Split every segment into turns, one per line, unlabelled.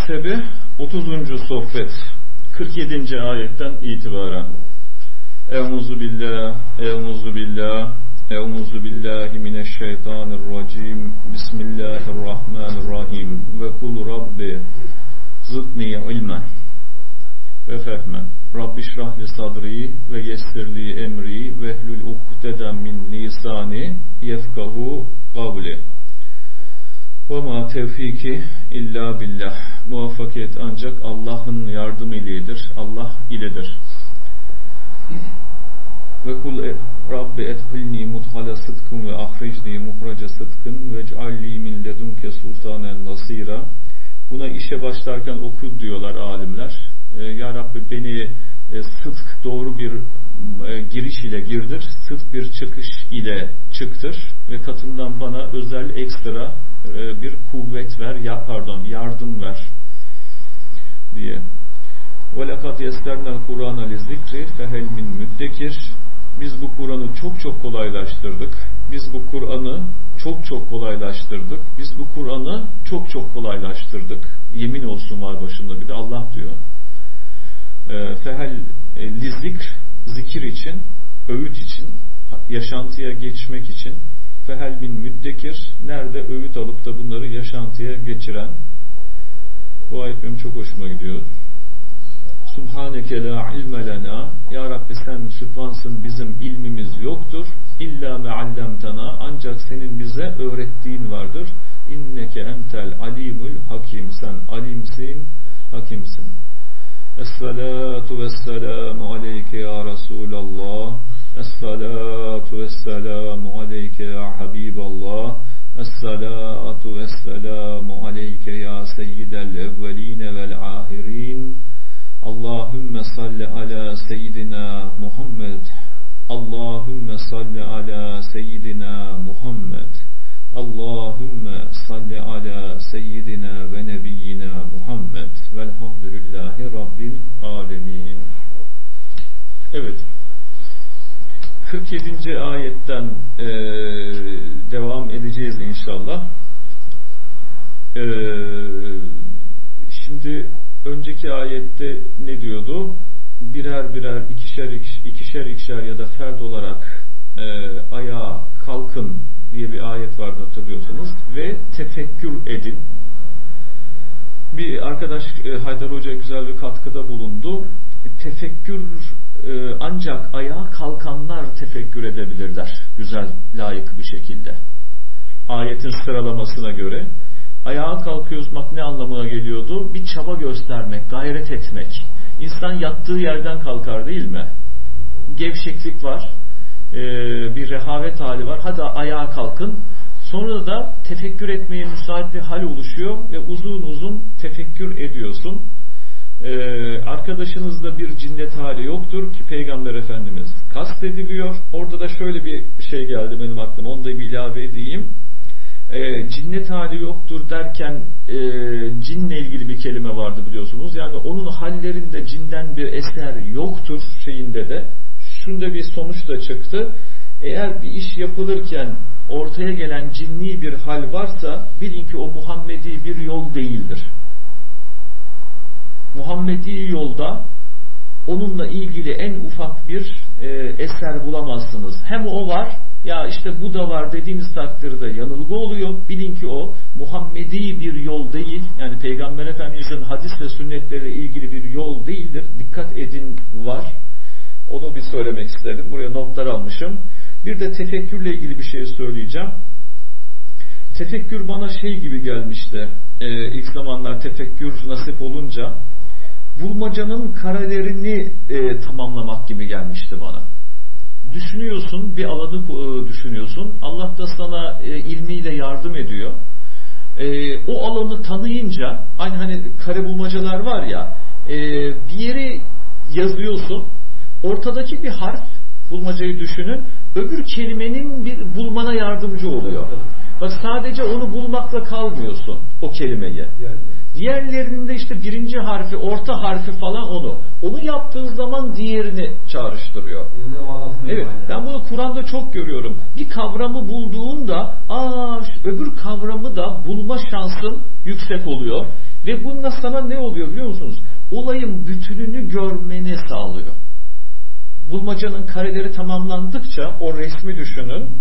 Muhasebe 30. sohbet 47. ayetten itibaren. Euzu billahi mineşşeytanirracim. Bismillahirrahmanirrahim. Ve kul rabbi zidni ilmen ve fehmen. Rabbi şrahli sadri ve yessirli emri ve hlul ukdeden min lisani yefkahu kavli. Ve ma tevfiki illa billah. Muvaffakiyet ancak Allah'ın yardımı iledir. Allah iledir. Ve kul Rabbi edhilni mudhala sıdkın ve ahricni muhraca sıdkın ve cealli min ledunke sultanen nasira. Buna işe başlarken oku diyorlar alimler. Ya Rabbi beni sıdk doğru bir giriş ile girdir, sıdk bir çıkış ile çıktır ve katından bana özel ekstra bir kuvvet ver, yardım ver diye. وَلَقَدْ يَسْتَرْنَا الْقُرْآنَ لِذِكْرِ فَهَلْ مِنْ مُدَّكِرٍ. Biz bu Kur'an'ı çok kolaylaştırdık. Biz bu Kur'an'ı çok kolaylaştırdık. Biz bu Kur'an'ı çok kolaylaştırdık. Yemin olsun var başında bir de Allah diyor. Fehel lizikr, zikir için, öğüt için, yaşantıya geçmek için. Fehel min müddekir, nerede öğüt alıp da bunları yaşantıya geçiren. Bu ayet benim çok hoşuma gidiyor. Subhaneke la ilme lena. Ya Rabbi sen sübhansın, bizim ilmimiz yoktur. İlla meallemtena, ancak senin bize öğrettiğin vardır. İnneke entel alimul hakim, sen alimsin, hakimsin. Es-salatu vesselamu aleyke ya Resulallah. Es-salatu vesselamu aleyke ya Habiballah. Es-salatu vesselamu aleyke ya seyyidel evveline vel ahirin. Allahümme salli ala seyyidina Muhammed. Allahümme salli ala seyyidina Muhammed. Allahümme salli ala seyyidina ve nebiyyina Muhammed. Velhamdülillahi Rabbil alemin. Evet. 47. ayetten devam edeceğiz inşallah. Şimdi önceki ayette ne diyordu? Birer ikişer ya da ferd olarak ayağa kalkın diye bir ayet vardı, hatırlıyorsunuz. Ve tefekkür edin. Bir arkadaş Haydar Hoca güzel bir katkıda bulundu. Tefekkür ancak ayağa kalkanlar tefekkür edebilirler. Güzel, layık bir şekilde. Ayetin sıralamasına göre. Ayağa kalkıyoruz, ne anlamına geliyordu? Bir çaba göstermek, gayret etmek. İnsan yattığı yerden kalkar değil mi? Gevşeklik var, bir rehavet hali var. Hadi ayağa kalkın. Sonra da tefekkür etmeye müsait bir hal oluşuyor ve uzun tefekkür ediyorsun. Arkadaşınızda bir cinnet hali yoktur ki Peygamber Efendimiz kastediliyor. Orada da şöyle bir şey geldi benim aklıma, onu da bir ilave edeyim. Cinnet hali yoktur derken cinle ilgili bir kelime vardı biliyorsunuz. Yani onun hallerinde cinden bir eser yoktur şeyinde de. Şunda bir sonuç da çıktı. Eğer bir iş yapılırken ortaya gelen cinni bir hal varsa bilin ki o Muhammedi bir yol değildir. Muhammedi yolda onunla ilgili en ufak bir eser bulamazsınız. Hem o var, ya işte bu da var dediğiniz takdirde yanılgı oluyor. Bilin ki o Muhammedi bir yol değil. Yani Peygamber Efendimiz'in hadis ve sünnetleriyle ilgili bir yol değildir. Dikkat edin var. Onu bir söylemek istedim. Buraya notlar almışım. Bir de tefekkürle ilgili bir şey söyleyeceğim. Tefekkür bana şey gibi gelmişti. İlk zamanlar tefekkür nasip olunca bulmacanın karelerini tamamlamak gibi gelmişti bana. Düşünüyorsun, bir alanı düşünüyorsun. Allah da sana ilmiyle yardım ediyor. O alanı tanıyınca, hani kare bulmacalar var ya, bir yeri yazıyorsun, ortadaki bir harf, bulmacayı düşünün, öbür kelimenin bir bulmana yardımcı oluyor. Bak sadece onu bulmakla kalmıyorsun, o kelimeyi. Diğerlerinde işte birinci harfi, orta harfi falan onu yaptığın zaman diğerini çağrıştırıyor. Evet, ben bunu Kur'an'da çok görüyorum. Bir kavramı bulduğunda öbür kavramı da bulma şansın yüksek oluyor. Ve bununla sana ne oluyor biliyor musunuz? Olayın bütününü görmeni sağlıyor. Bulmacanın kareleri tamamlandıkça o resmi düşünün,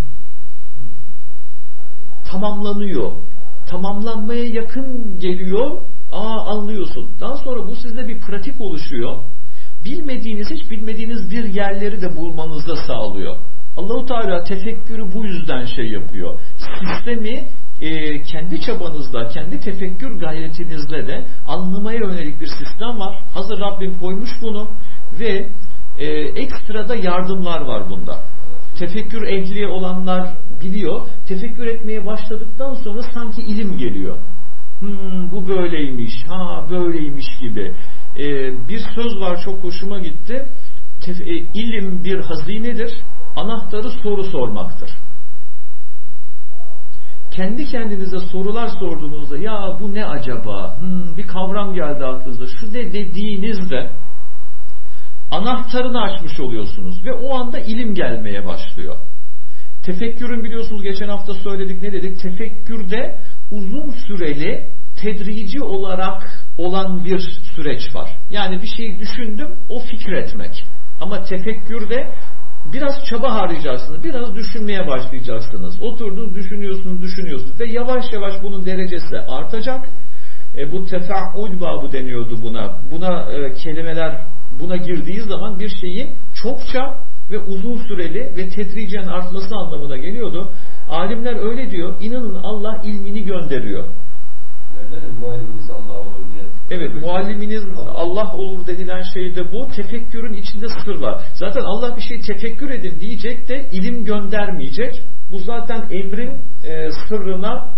tamamlanıyor. Tamamlanmaya yakın geliyor. Anlıyorsun. Daha sonra bu sizde bir pratik oluşuyor. Hiç bilmediğiniz bir yerleri de bulmanızı sağlıyor. Allah-u Teala tefekkürü bu yüzden yapıyor. Sistemi kendi çabanızda, kendi tefekkür gayretinizle de anlamaya yönelik bir sistem var. Hazır Rabbim koymuş bunu ve ekstra da yardımlar var bunda. Tefekkür ehli olanlar biliyor. Tefekkür etmeye başladıktan sonra sanki ilim geliyor. Bu böyleymiş, böyleymiş gibi. Bir söz var, çok hoşuma gitti. İlim bir hazinedir, anahtarı soru sormaktır. Kendi kendinize sorular sorduğunuzda, ya bu ne acaba, bir kavram geldi aklınıza, şu ne dediğinizde anahtarını açmış oluyorsunuz ve o anda ilim gelmeye başlıyor. Tefekkürün, biliyorsunuz geçen hafta söyledik, ne dedik? Tefekkürde uzun süreli, tedrici olarak olan bir süreç var. Yani bir şeyi düşündüm, o fikretmek. Ama tefekkürde biraz çaba harcayacaksınız, biraz düşünmeye başlayacaksınız. Oturdunuz, düşünüyorsunuz ve yavaş yavaş bunun derecesi artacak. Bu tefa'ul babı deniyordu buna. Kelimeler buna girdiği zaman bir şeyin çokça ve uzun süreli ve tedricen artması anlamına geliyordu. Alimler öyle diyor. İnanın Allah ilmini gönderiyor.
Mualliminiz Allah olur diye.
Evet, mualliminiz Allah olur denilen şey de bu. Tefekkürün içinde sır var. Zaten Allah bir şey tefekkür edin diyecek de ilim göndermeyecek. Bu zaten emrin sırrına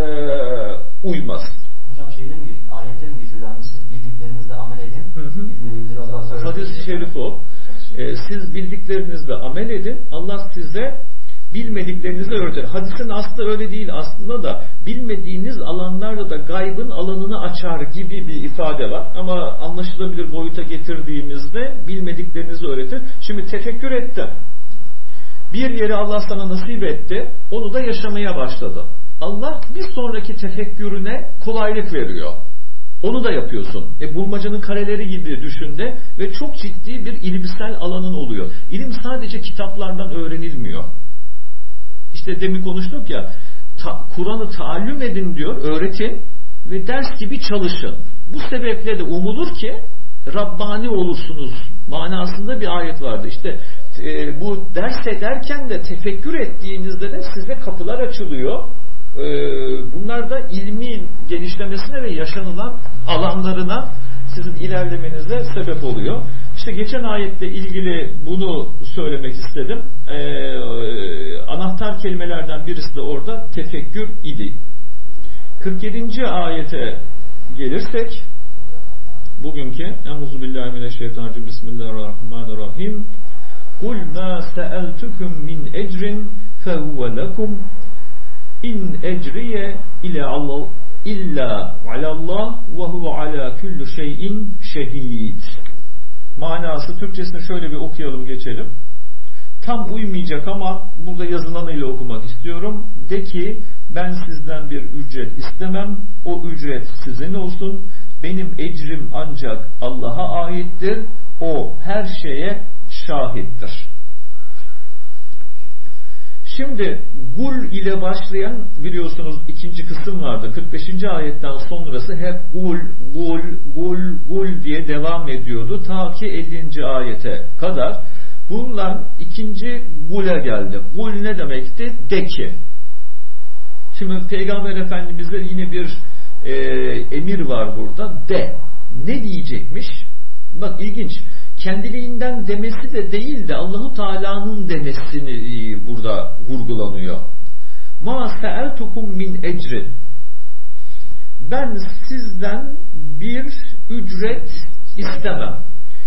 uymaz.
Hocam ayette mi geçiyor? Yani siz bildiklerinizle amel edin.
Hadis-i şerif o. Siz bildiklerinizle amel edin. Allah size bilmediklerinizi öğretir. Hadisin aslı öyle değil aslında da, bilmediğiniz alanlarda da gaybın alanını açar gibi bir ifade var. Ama anlaşılabilir boyuta getirdiğimizde bilmediklerinizi öğretir. Şimdi tefekkür ettim. Bir yeri Allah sana nasip etti. Onu da yaşamaya başladı. Allah bir sonraki tefekkürüne kolaylık veriyor. Onu da yapıyorsun. Bulmacanın kareleri gibi düşün de ve çok ciddi bir ilimsel alanın oluyor. İlim sadece kitaplardan öğrenilmiyor. İşte demin konuştuk ya, Kur'an'ı taallüm edin diyor, öğretin ve ders gibi çalışın. Bu sebeple de umulur ki Rabbani olursunuz manasında bir ayet vardı. İşte bu ders ederken de tefekkür ettiğinizde de size kapılar açılıyor. Bunlar da ilmin genişlemesine ve yaşanılan alanlarına sizin ilerlemenize sebep oluyor. İşte geçen ayetle ilgili bunu söylemek istedim. Anahtar kelimelerden birisi de orada tefekkür idi. 47. ayete gelirsek, bugünkü Euzubillahimineşşeytanirracim, Bismillahirrahmanirrahim. Kul ma sa'altukum min ecrin fehuve lekum in ecriye illa alallah ve huve ala kulli şeyin şehid. Manası, Türkçesini şöyle bir okuyalım, geçelim. Tam uymayacak ama burada yazılanıyla okumak istiyorum. De ki, ben sizden bir ücret istemem. O ücret sizin olsun. Benim ecrim ancak Allah'a aittir. O her şeye şahittir. Şimdi gul ile başlayan, biliyorsunuz ikinci kısım vardı. 45. ayetten sonrası hep gul diye devam ediyordu. Ta ki 50. ayete kadar. Bunlar ikinci gule geldi. Gul ne demekti? De ki. Şimdi Peygamber Efendimiz'de yine bir emir var burada. De. Ne diyecekmiş? Bak ilginç. Kendiliğinden demesi de değil de Allahu Teala'nın demesini burada vurgulanıyor. Ma sa'altukum min ecrin. Ben sizden bir ücret istemem.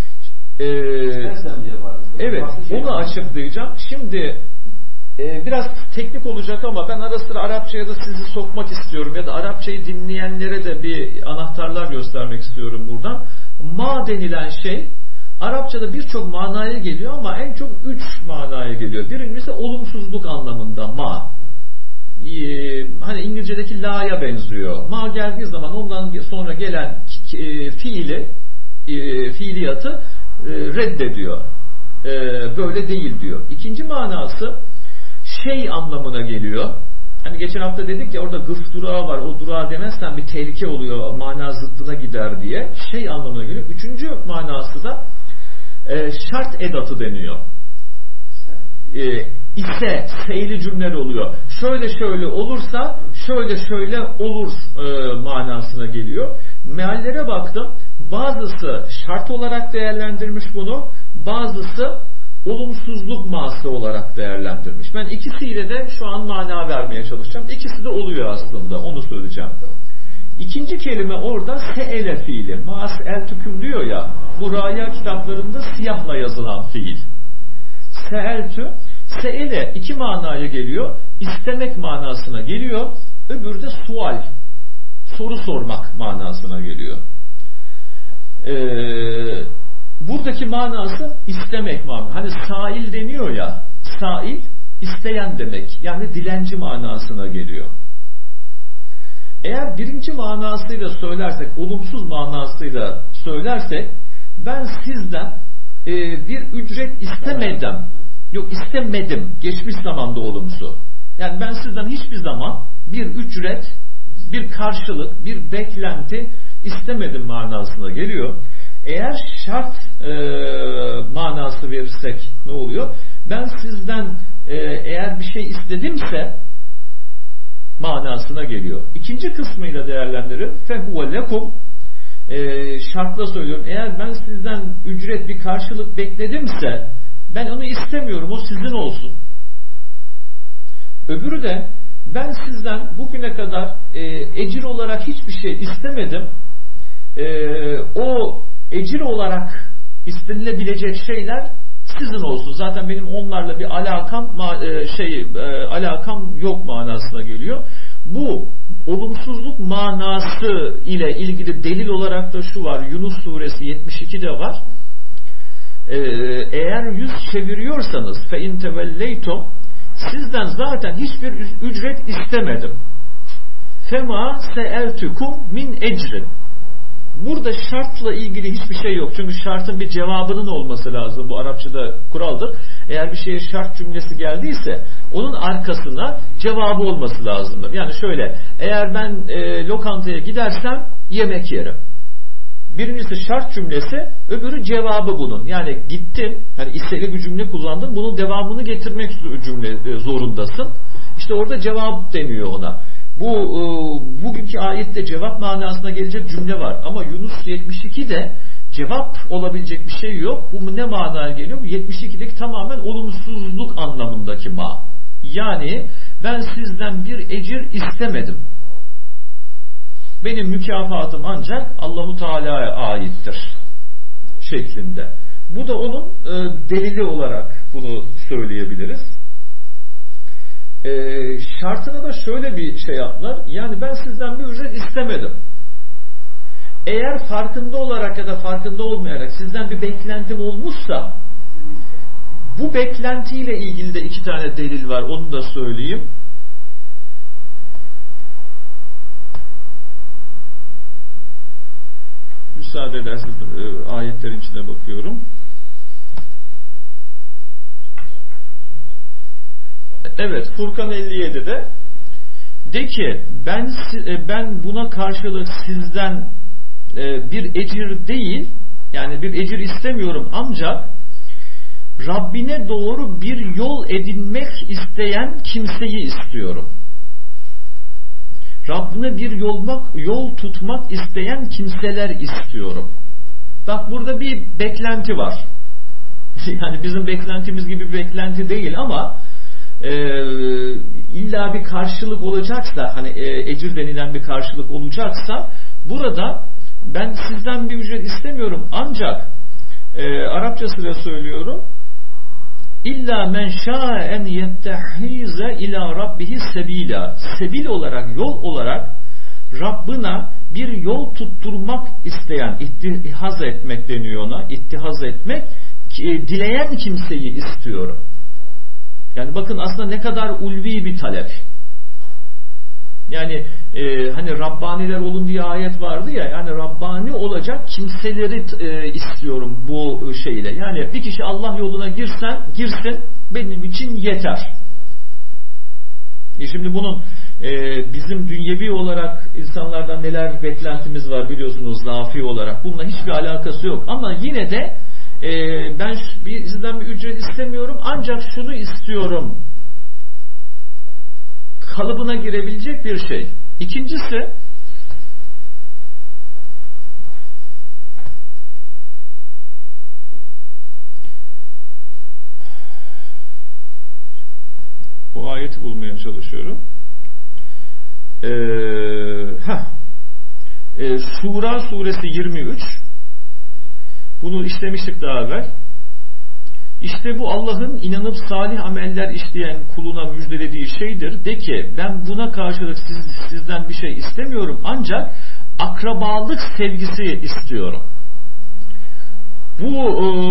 Evet, onu açıklayacağım. Şimdi biraz teknik olacak ama ben ara sıra Arapçaya da sizi sokmak istiyorum ya da Arapçayı dinleyenlere de bir anahtarlar göstermek istiyorum buradan. Ma denilen şey Arapçada birçok manaya geliyor ama en çok 3 manaya geliyor. Birincisi olumsuzluk anlamında ma. hani İngilizce'deki la'ya benziyor. Ma geldiği zaman ondan sonra gelen fiiliyatı reddediyor. Böyle değil diyor. İkinci manası şey anlamına geliyor. Hani geçen hafta dedik ya orada gıf durağı var. O durağı demezsen bir tehlike oluyor. Mana zıttına gider diye. Şey anlamına geliyor. Üçüncü manası da şart edatı deniyor. İse seyli cümleler oluyor. Şöyle şöyle olursa şöyle şöyle olur manasına geliyor. Meallere baktım. Bazısı şart olarak değerlendirmiş bunu. Bazısı olumsuzlukması olarak değerlendirmiş. Ben ikisiyle de şu an mana vermeye çalışacağım. İkisi de oluyor aslında. Onu söyleyeceğim. İkinci kelime orada se'ele fiili. Mas el tüküm diyor ya. Bu raya kitaplarında siyahla yazılan fiil. Se'eltü. Se'ele iki manaya geliyor. İstemek manasına geliyor. Öbürü de sual. Soru sormak manasına geliyor. Buradaki manası istemek manası. Hani sail deniyor ya. Sail isteyen demek. Yani dilenci manasına geliyor. Eğer birinci manasıyla söylersek, olumsuz manasıyla söylersek, ben sizden bir ücret istemedim. Yok istemedim. Geçmiş zamanda olumsu. Yani ben sizden hiçbir zaman bir ücret, bir karşılık, bir beklenti istemedim manasına geliyor. Eğer şart manası verirsek ne oluyor? Ben sizden eğer bir şey istedimse manasına geliyor. İkinci kısmıyla değerlendirin. فَهُوَ لَكُمْ şartla söylüyorum. Eğer ben sizden ücret bir karşılık bekledimse ben onu istemiyorum. O sizin olsun. Öbürü de ben sizden bugüne kadar ecir olarak hiçbir şey istemedim. O ecir olarak istenilebilecek şeyler sizin olsun. Zaten benim onlarla bir alakam yok manasına geliyor. Bu olumsuzluk manası ile ilgili delil olarak da şu var. Yunus suresi 72'de var. Eğer yüz çeviriyorsanız fe in tevelleytum sizden zaten hiçbir ücret istemedim. Fema seeltukum min ecrin. Burada şartla ilgili hiçbir şey yok. Çünkü şartın bir cevabının olması lazım. Bu Arapçada kuraldır. Eğer bir şeye şart cümlesi geldiyse onun arkasına cevabı olması lazımdır. Yani şöyle, eğer ben lokantaya gidersem yemek yerim. Birincisi şart cümlesi, öbürü cevabı bunun. Yani gittin, yani istekli bir cümle kullandın, bunun devamını getirmek zorundasın. İşte orada cevap deniyor ona. Bugünkü ayette cevap manasına gelecek cümle var. Ama Yunus 72'de cevap olabilecek bir şey yok. Bu ne manaya geliyor? 72'deki tamamen olumsuzluk anlamındaki ma. Yani ben sizden bir ecir istemedim. Benim mükafatım ancak Allahu Teala'ya aittir şeklinde. Bu da onun delili olarak bunu söyleyebiliriz. Şartına da şöyle bir şey yaptılar. Yani ben sizden bir ücret istemedim. Eğer farkında olarak ya da farkında olmayarak sizden bir beklentim olmuşsa, bu beklentiyle ilgili de iki tane delil var. Onu da söyleyeyim. Müsaade ederseniz ayetlerin içine bakıyorum. Evet, Furkan 57'de de ki ben buna karşılık sizden bir ecir değil, yani bir ecir istemiyorum, ancak Rabbine doğru bir yol edinmek isteyen kimseyi istiyorum. Rabbine bir yol tutmak isteyen kimseler istiyorum. Bak burada bir beklenti var. Yani bizim beklentimiz gibi bir beklenti değil ama illa bir karşılık olacaksa, hani ecir denilen bir karşılık olacaksa, burada ben sizden bir ücret istemiyorum ancak Arapçasıyla söylüyorum, İlla men şa'en yettehize ila rabbihi sebila. Sebil olarak, yol olarak Rabbına bir yol tutturmak isteyen, ittihaz etmek deniyor ona, ittihaz etmek, dileyen kimseyi istiyorum. Yani bakın aslında ne kadar ulvi bir talep. Yani hani Rabbaniler olun diye ayet vardı ya, yani Rabbani olacak kimseleri istiyorum bu şeyle. Yani bir kişi Allah yoluna girsin benim için yeter. Şimdi bunun bizim dünyevi olarak insanlardan neler beklentimiz var biliyorsunuz, zafi olarak. Bununla hiçbir alakası yok. Ama yine de ben sizden bir ücret istemiyorum, ancak şunu istiyorum kalıbına girebilecek bir şey. İkincisi, bu ayeti bulmaya çalışıyorum. Şura suresi 23. Bunu işlemiştik daha evvel. İşte bu Allah'ın inanıp salih ameller işleyen kuluna müjdelediği şeydir. De ki ben buna karşılık sizden bir şey istemiyorum, ancak akrabalık sevgisi istiyorum. Bu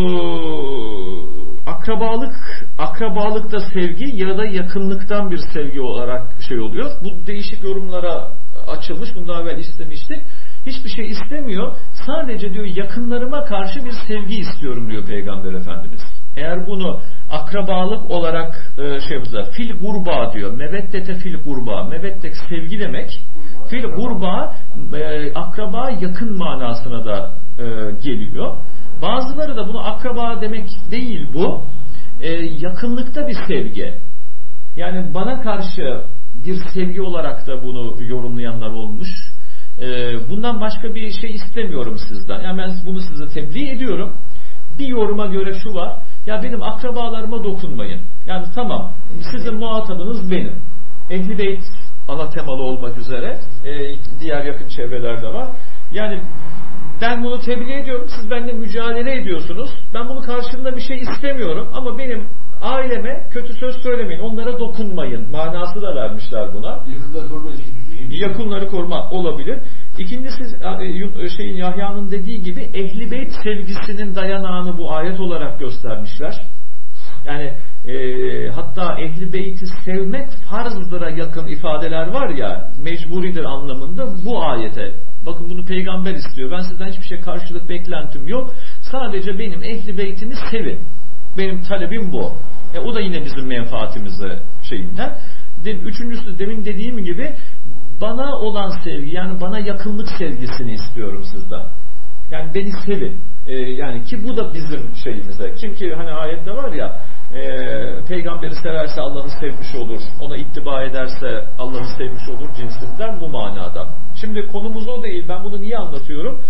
akrabalıkta sevgi ya da yakınlıktan bir sevgi olarak şey oluyor. Bu değişik yorumlara açılmış. Bunu daha evvel istemiştik. Hiçbir şey istemiyor. Sadece diyor yakınlarıma karşı bir sevgi istiyorum diyor Peygamber Efendimiz. Eğer bunu akrabalık olarak şey yapacağız. Fil gurba diyor. Meveddete fil gurba. Meveddet sevgi demek. Fil gurba akraba yakın manasına da geliyor. Bazıları da bunu akraba demek değil bu. Yakınlıkta bir sevgi. Yani bana karşı bir sevgi olarak da bunu yorumlayanlar olmuş. Bundan başka bir şey istemiyorum sizden. Yani ben bunu size tebliğ ediyorum. Bir yoruma göre şu var. Ya benim akrabalarıma dokunmayın. Yani tamam, sizin muhatabınız benim. Ehl-i Beyt ana temalı olmak üzere diğer yakın çevrelerde var. Yani ben bunu tebliğ ediyorum. Siz benimle mücadele ediyorsunuz. Ben bunu karşılığında bir şey istemiyorum. Ama benim aileme kötü söz söylemeyin. Onlara dokunmayın. Manası da vermişler buna. Yakınları koruma olabilir. İkincisi Yahya'nın dediği gibi Ehl-i Beyt sevgisinin dayanağını bu ayet olarak göstermişler. Yani hatta Ehl-i Beyt'i sevmek farzdıra yakın ifadeler var ya, mecburidir anlamında bu ayete. Bakın bunu peygamber istiyor. Ben sizden hiçbir şey karşılık beklentim yok. Sadece benim Ehl-i Beyt'imi sevin. Benim talebim bu. O da yine bizim menfaatimize şeyinden. Üçüncüsü demin dediğim gibi bana olan sevgi, yani bana yakınlık sevgisini istiyorum sizden. Yani beni sevin. Yani ki bu da bizim şeyimize. Çünkü hani ayette var ya, peygamberi severse Allah'ı sevmiş olur. Ona ittiba ederse Allah'ı sevmiş olur cinsinden, bu manada. Şimdi konumuz o değil. Ben bunu niye anlatıyorum?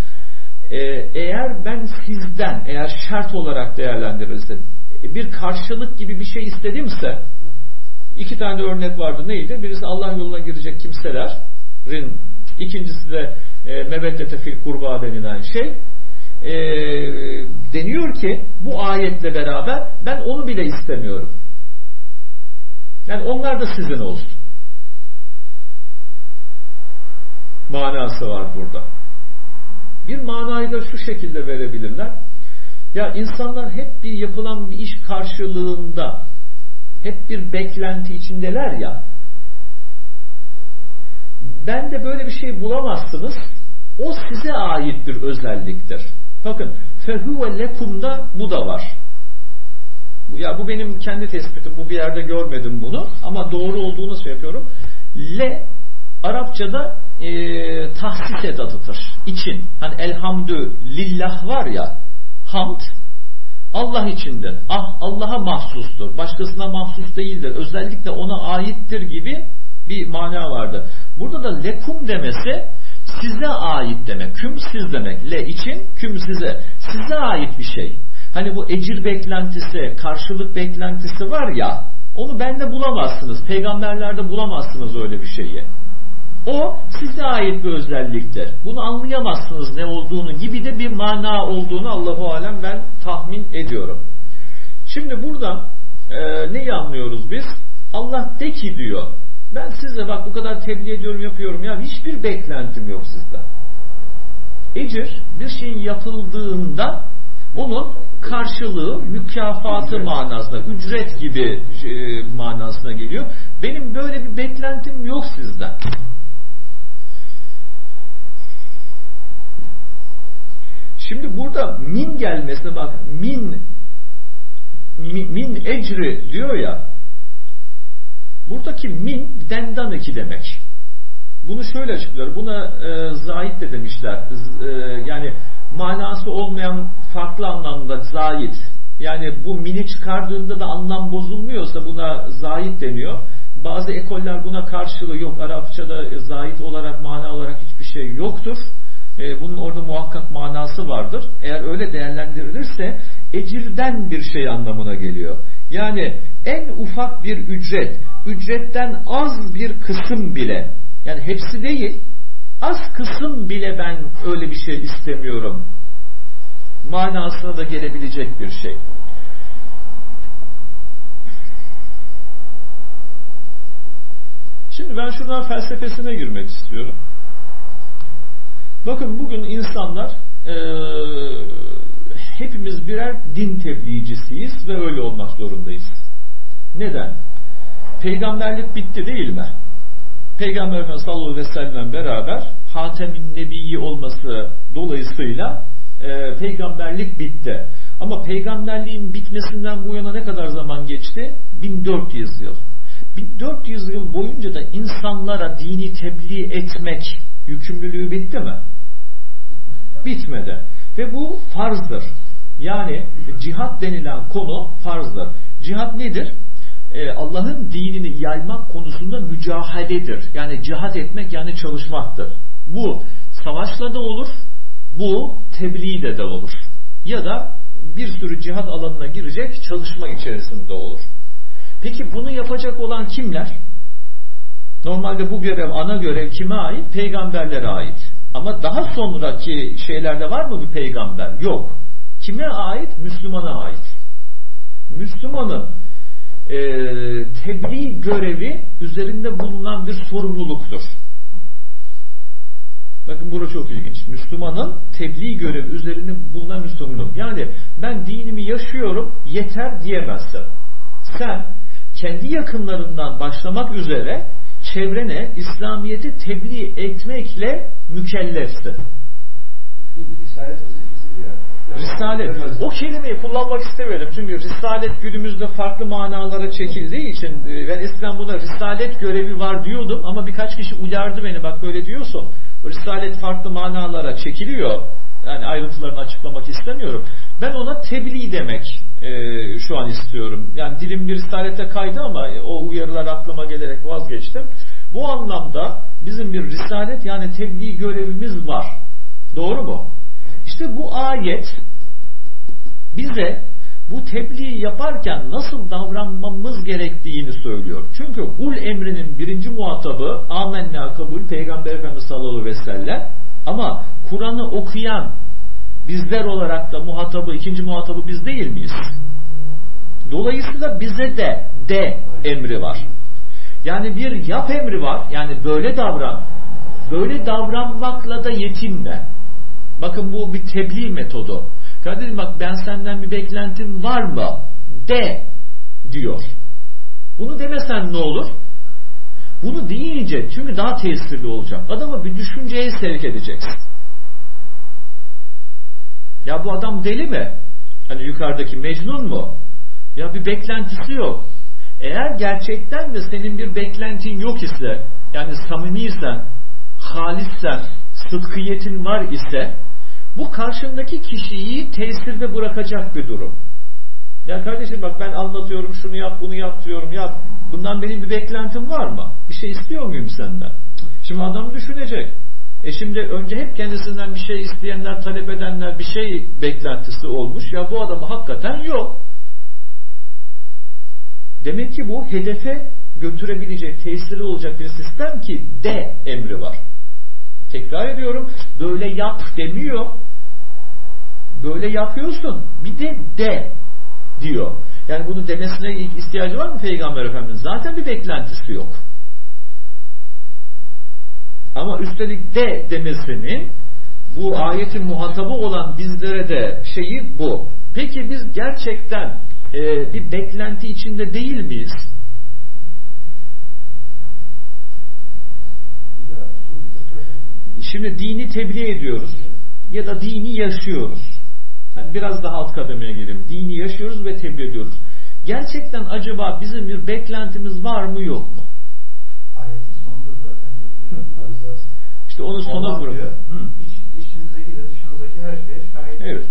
Eğer ben sizden, eğer şart olarak değerlendirilse bir karşılık gibi bir şey istedimse, iki tane de örnek vardı. Neydi? Birisi Allah yoluna girecek kimselerin, ikincisi de meveddete fil kurba denilen şey. Deniyor ki bu ayetle beraber ben onu bile istemiyorum. Yani onlar da sizin olsun. Manası var burada. Bir manayı da şu şekilde verebilirler. Ya insanlar hep bir yapılan bir iş karşılığında hep bir beklenti içindeler ya. Ben de böyle bir şey bulamazsınız. O size ait bir özelliktir. Bakın, fehuve lekum'da bu da var. Ya bu benim kendi tespitim. Bu bir yerde görmedim bunu. Ama doğru olduğunu şey yapıyorum. Le Arapçada tahsis edatıdır. İçin. Hani elhamdü lillah var ya, hamd Allah içindir. Allah'a mahsustur. Başkasına mahsus değildir. Özellikle ona aittir gibi bir mana vardı. Burada da lekum demesi size ait demek. Küm siz demek. Le için, küm size. Size ait bir şey. Hani bu ecir beklentisi, karşılık beklentisi var ya, onu bende bulamazsınız. Peygamberlerde bulamazsınız öyle bir şeyi. O size ait bir özelliktir. Bunu anlayamazsınız ne olduğunu gibi de bir mana olduğunu Allahu alem ben tahmin ediyorum. Şimdi burada neyi anlıyoruz biz? Allah de ki diyor. Ben size bak bu kadar tebliğ ediyorum, yapıyorum ya, hiçbir beklentim yok sizden. Ecir bir şeyin yapıldığında onun karşılığı, mükafatı manasına, ücret gibi manasına geliyor. Benim böyle bir beklentim yok sizden. Şimdi burada min gelmesine bak, min ecri diyor ya, buradaki min dendan iki demek. Bunu şöyle açıklıyor, buna zait de demişler, yani manası olmayan farklı anlamda zait, yani bu mini çıkardığında da anlam bozulmuyorsa buna zait deniyor. Bazı ekoller buna karşılığı yok, Arapçada zait olarak, mana olarak hiçbir şey yoktur. Bunun orada muhakkak manası vardır. Eğer öyle değerlendirilirse ecirden bir şey anlamına geliyor. Yani en ufak bir ücret, ücretten az bir kısım bile, yani hepsi değil, az kısım bile ben öyle bir şey istemiyorum manasına da gelebilecek bir şey. Şimdi ben şuradan felsefesine girmek istiyorum. Bakın bugün insanlar hepimiz birer din tebliğcisiyiz ve öyle olmak zorundayız. Neden? Peygamberlik bitti değil mi? Peygamber Efendimiz sallallahu aleyhi ve sellem beraber Hatem-i Nebiyyi olması dolayısıyla peygamberlik bitti. Ama peygamberliğin bitmesinden bu yana ne kadar zaman geçti? 1400 yıl. 1400 yıl boyunca da insanlara dini tebliğ etmek yükümlülüğü bitti mi? Bitmedi. Ve bu farzdır. Yani cihat denilen konu farzdır. Cihat nedir? Allah'ın dinini yaymak konusunda mücahaledir. Yani cihat etmek, yani çalışmaktır. Bu savaşla da olur, bu tebliğde de olur. Ya da bir sürü cihat alanına girecek çalışma içerisinde olur. Peki bunu yapacak olan kimler? Normalde bu görev, ana görev kime ait? Peygamberlere ait. Ama daha sonraki şeylerde var mı bir peygamber? Yok. Kime ait? Müslümana ait. Müslümanın tebliğ görevi üzerinde bulunan bir sorumluluktur. Bakın burası çok ilginç. Müslümanın tebliğ görevi üzerinde bulunan bir sorumluluk. Yani ben dinimi yaşıyorum, yeter diyemezsin. Sen kendi yakınlarından başlamak üzere çevrene İslamiyet'i tebliğ etmekle mükellefsin. Risalet. O kelimeyi kullanmak istemedim. Çünkü risalet günümüzde farklı manalara çekildiği için ben eskiden buna risalet görevi var diyordum ama birkaç kişi uyardı beni, bak böyle diyorsun. Risalet farklı manalara çekiliyor. Yani ayrıntılarını açıklamak istemiyorum. Ben ona tebliğ demek şu an istiyorum. Yani dilim bir risalete kaydı ama o uyarılar aklıma gelerek vazgeçtim. Bu anlamda bizim bir risalet, yani tebliğ görevimiz var. Doğru mu? İşte bu ayet bize bu tebliğ yaparken nasıl davranmamız gerektiğini söylüyor. Çünkü kul emrinin birinci muhatabı amenna kabul Peygamber Efendimiz sallallahu aleyhi ve sellem, ama Kur'an'ı okuyan bizler olarak da muhatabı, ikinci muhatabı biz değil miyiz? Dolayısıyla bize de emri var. Yani bir yap emri var. Yani böyle davran. Böyle davranmakla da yetinme. Bakın bu bir tebliğ metodu. Kardeşim bak, ben senden bir beklentim var mı? De diyor. Bunu demesen ne olur? Bunu deyince çünkü daha tesirli olacak. Adamı bir düşünceye sevk edeceksin. Ya bu adam deli mi? Hani yukarıdaki Mecnun mu? Ya bir beklentisi yok. Eğer gerçekten de senin bir beklentin yok ise, yani samimiysen, halissen, sıdkıyetin var ise, bu karşındaki kişiyi tesirde bırakacak bir durum. Ya kardeşim bak, ben anlatıyorum, şunu yap bunu yap diyorum, ya bundan benim bir beklentim var mı? Bir şey istiyor muyum senden? Şimdi adam düşünecek. Şimdi önce hep kendisinden bir şey isteyenler, talep edenler, bir şey beklentisi olmuş. Ya bu adamı hakikaten yok. Demek ki bu hedefe götürebilecek, tesiri olacak bir sistem ki de emri var. Tekrar ediyorum, böyle yap demiyor. Böyle yapıyorsun. Bir de diyor. Yani bunu demesine ihtiyacı var mı Peygamber Efendimiz? Zaten bir beklentisi yok. Ama üstelik de demesinin bu ayetin muhatabı olan bizlere de şeyi bu. Peki biz gerçekten bir beklenti içinde değil miyiz? Şimdi dini tebliğ ediyoruz ya da dini yaşıyoruz. Yani biraz daha alt kademeye girelim. Dini yaşıyoruz ve tebliğ ediyoruz. Gerçekten acaba bizim bir beklentimiz var mı yok mu?
Ayetin sonunda zaten yazıyor.
İşte onu sona bırakıyor.
İçinizdeki de dışınızdaki her şeye şahit.
Evet.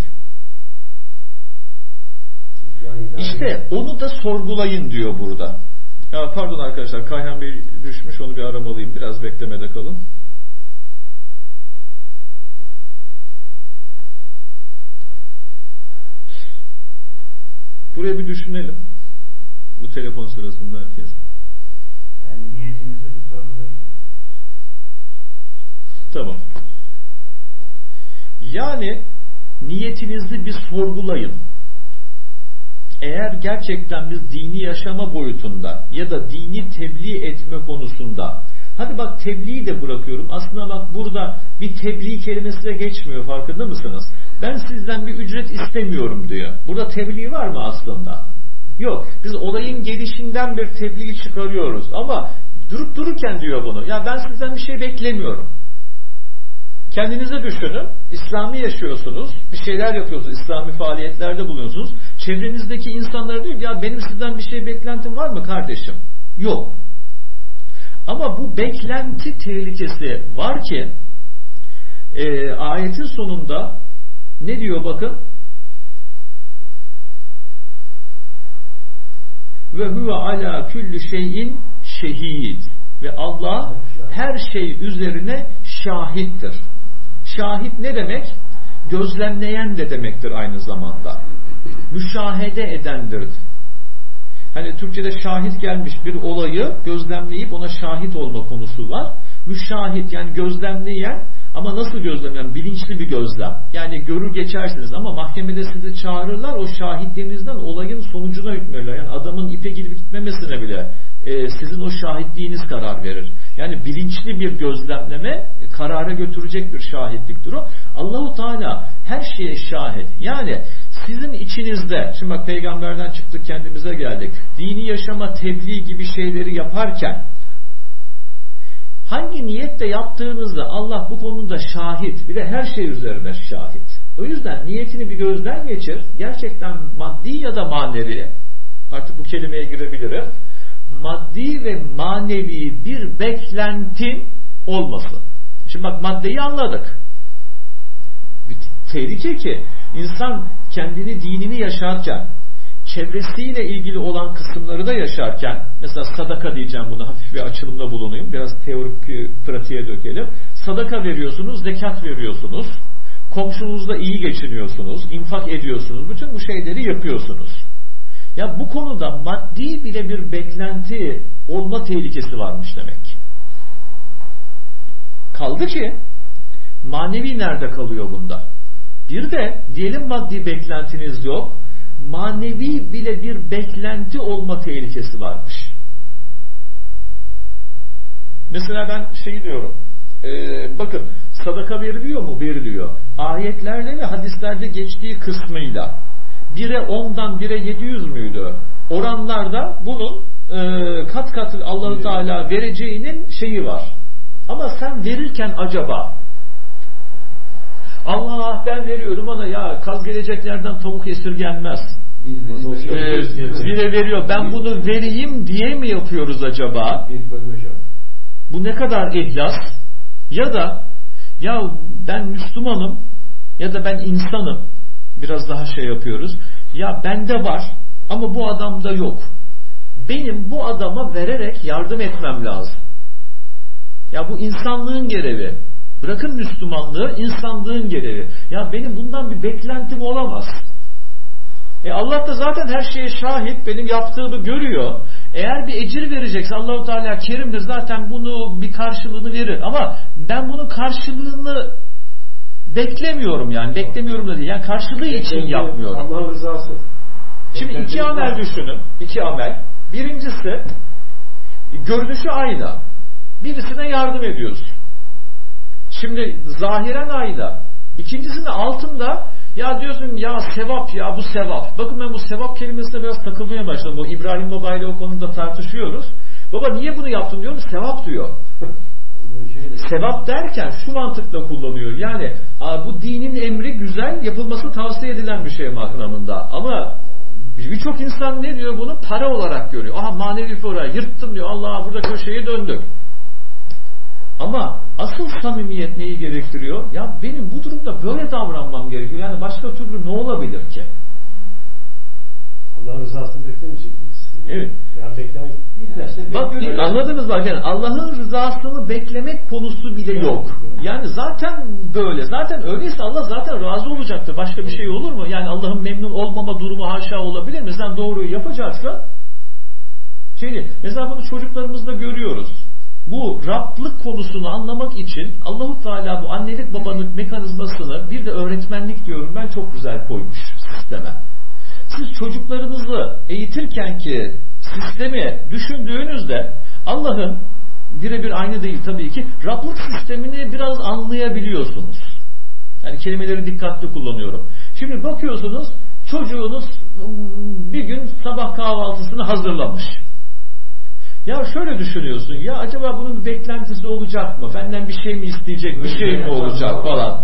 İşte onu da sorgulayın diyor burada. Ya pardon arkadaşlar, Kayhan Bey düşmüş, onu bir aramalıyım. Biraz beklemede kalın. Buraya bir düşünelim. Bu telefon sırasında herkes.
Yani niyetimizi bir sorgulayın.
Tamam. Yani niyetinizi bir sorgulayın. Eğer gerçekten biz dini yaşama boyutunda ya da dini tebliğ etme konusunda, hadi bak tebliği de bırakıyorum. Aslında bak burada bir tebliğ kelimesi de geçmiyor, farkında mısınız? Ben sizden bir ücret istemiyorum diyor. Burada tebliğ var mı aslında? Yok. Biz olayın gelişinden bir tebliğ çıkarıyoruz. Ama durup dururken diyor bunu. Ya ben sizden bir şey beklemiyorum. Kendinize düşünün. İslami yaşıyorsunuz. Bir şeyler yapıyorsunuz. İslami faaliyetlerde bulunuyorsunuz. Çevrenizdeki insanlara diyor ki ya benim sizden bir şey beklentim var mı kardeşim? Yok. Ama bu beklenti tehlikesi var ki ayetin sonunda ne diyor bakın? Ve huve ala kulli şeyin şehid. Ve Allah her şey üzerine şahittir. Şahit ne demek? Gözlemleyen de demektir aynı zamanda. Müşahede edendir. Hani Türkçe'de şahit gelmiş bir olayı gözlemleyip ona şahit olma konusu var. Müşahit yani gözlemleyen, ama nasıl gözlemleyen? Bilinçli bir gözlem. Yani görür geçersiniz ama mahkemede sizi çağırırlar, o şahitliğinizden olayın sonucuna hükmederler. Yani adamın ipe girip gitmemesine bile sizin o şahitliğiniz karar verir. Yani bilinçli bir gözlemleme karara götürecek bir şahitliktir o. Allahu Teala her şeye şahit. Yani sizin içinizde, şimdi bak peygamberden çıktık kendimize geldik. Dini yaşama, tebliğ gibi şeyleri yaparken hangi niyetle yaptığınızda Allah bu konuda şahit. Bir de her şey üzerine şahit. O yüzden niyetini bir gözden geçir. Gerçekten maddi ya da manevi, artık bu kelimeye girebilirim, maddi ve manevi bir beklentin olmasın. Şimdi bak maddeyi anladık. Bir tehlike ki insan kendini, dinini yaşarken, çevresiyle ilgili olan kısımları da yaşarken, mesela sadaka diyeceğim, buna hafif bir açılımda bulunayım, biraz teorik pratiğe dökelim. Sadaka veriyorsunuz, zekat veriyorsunuz, komşunuzla iyi geçiniyorsunuz, infak ediyorsunuz, bütün bu şeyleri yapıyorsunuz. Ya bu konuda maddi bile bir beklenti olma tehlikesi varmış demek. Kaldı ki manevi nerede kalıyor bunda? Bir de diyelim maddi beklentiniz yok, manevi bile bir beklenti olma tehlikesi varmış. Mesela ben şey diyorum, bakın sadaka veriliyor mu? Veriliyor. Ayetlerde ve hadislerde geçtiği kısmıyla 1'e 10'dan 1'e 700 müydü? Oranlarda bunun kat kat Allah-u Teala vereceğinin şeyi var. Ama sen verirken acaba Allah ben veriyorum bana, ya kaz geleceklerden tavuk esirgenmez. Bire veriyor. Ben bunu vereyim diye mi yapıyoruz acaba? Bu ne kadar ihlas? Ya da ya ben Müslümanım ya da ben insanım. Biraz daha şey yapıyoruz. Ya bende var ama bu adamda yok. Benim bu adama vererek yardım etmem lazım. Ya bu insanlığın görevi. Bırakın Müslümanlığı, insanlığın görevi. Ya benim bundan bir beklentim olamaz. Allah da zaten her şeye şahit, benim yaptığımı görüyor. Eğer bir ecir verecekse Allah-u Teala kerimdir, zaten bunu bir karşılığını verir. Ama ben bunun karşılığını beklemiyorum yani. Beklemiyorum da değil. Yani karşılığı için yapmıyorum.
Allah'ın rızası.
Şimdi iki amel düşünün. İki amel. Birincisi görünüşü aynı. Birisine yardım ediyorsun. Şimdi zahiren aynı. İkincisinde altında ya diyorsun ya sevap, ya bu sevap. Bakın ben bu sevap kelimesine biraz takılmaya başladım. Bu İbrahim Baba ile o konuda tartışıyoruz. Baba niye bunu yaptın diyorum, sevap diyor. Sevap derken şu mantıkla kullanıyor. Yani bu dinin emri güzel, yapılması tavsiye edilen bir şey mahremında. Ama birçok insan ne diyor, bunu para olarak görüyor. Aha manevi para yırttım diyor. Allah burada köşeyi döndük. Ama asıl samimiyet neyi gerektiriyor? Ya benim bu durumda böyle davranmam gerekiyor. Yani başka türlü ne olabilir ki?
Allah'ın rızasını beklemeyecek miyiz?
Evet.
Yani beklemek değil.
Bak anladınız bak, yani Allah'ın rızasını beklemek konusu bile yok. Yani zaten böyle. Zaten öyleyse Allah zaten razı olacaktı. Başka bir şey olur mu? Yani Allah'ın memnun olmama durumu haşa olabilir mi? Sen doğruyu yapacaksan mesela bunu çocuklarımızda görüyoruz. Bu Rablık konusunu anlamak için Allahu Teala bu annelik babalık mekanizmasını, bir de öğretmenlik diyorum ben, çok güzel koymuş sisteme. Siz çocuklarınızı eğitirken ki sistemi düşündüğünüzde Allah'ın birebir aynı değil tabii ki, Rablık sistemini biraz anlayabiliyorsunuz. Yani kelimeleri dikkatli kullanıyorum. Şimdi bakıyorsunuz çocuğunuz bir gün sabah kahvaltısını hazırlamış. Ya şöyle düşünüyorsun, ya acaba bunun bir beklentisi olacak mı? Benden bir şey mi isteyecek, bir şey mi olacak falan.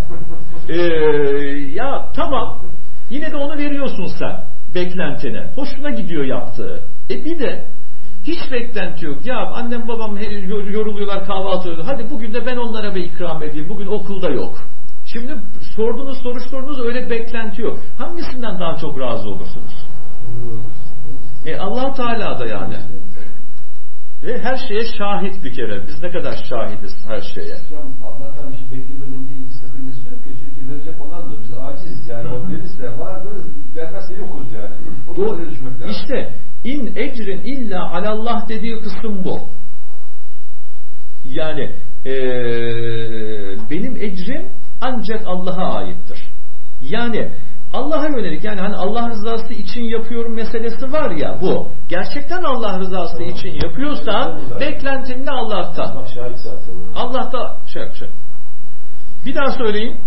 Ya tamam, yine de onu veriyorsun sen beklentine. Hoşuna gidiyor yaptığı. Bir de hiç beklenti yok. Ya annem babam yoruluyorlar, kahvaltı ediyorlar. Hadi bugün de ben onlara bir ikram edeyim. Bugün okulda yok. Şimdi soruşturdunuz öyle beklenti yok. Hangisinden daha çok razı olursunuz? Allah Teala da yani. Ve her şeye şahit bir kere. Biz ne kadar şahidiz her şeye.
Hocam Allah'tan bir şey beklemenin bir sakıncası yok ki. Çünkü verecek olan da biz aciziz. Yani o verirse var, vermezse yokuz yani.
Doğru. İşte in ecrin illa alallah dediği kısım bu. Yani benim ecrim ancak Allah'a aittir. Yani Allah'a yönelik, yani hani Allah rızası için yapıyorum meselesi var ya, bu. Gerçekten Allah rızası için yapıyorsan beklentin ne Allah'tan? Allah'ta şey. Bir daha söyleyin.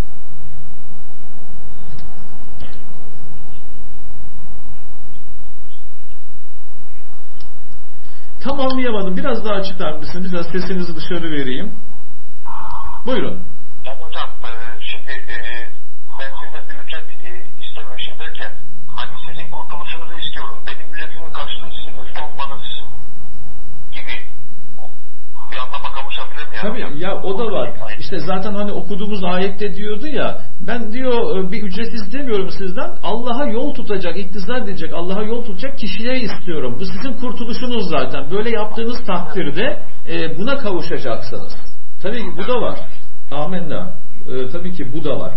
Tam anlayamadım. Biraz daha açıklar mısın? Biraz sesinizi dışarı vereyim. Buyurun.
Ya hocam şimdi ben sizden bir ücret istememişim derken hani sizin kurtuluşunuzu istiyorum. Benim ücretimin karşılığı sizin usta olmanız gibi bir anlama kavuşabilir mi?
Tabii ya, o da var. İşte zaten hani okuduğumuz ayette diyordu ya, ben diyor bir ücret istemiyorum sizden. Allah'a yol tutacak, iktisat edecek, Allah'a yol tutacak kişileri istiyorum. Bu sizin kurtuluşunuz zaten. Böyle yaptığınız takdirde buna kavuşacaksınız. Tabii ki bu da var. Amenna. Tabii ki bu da var.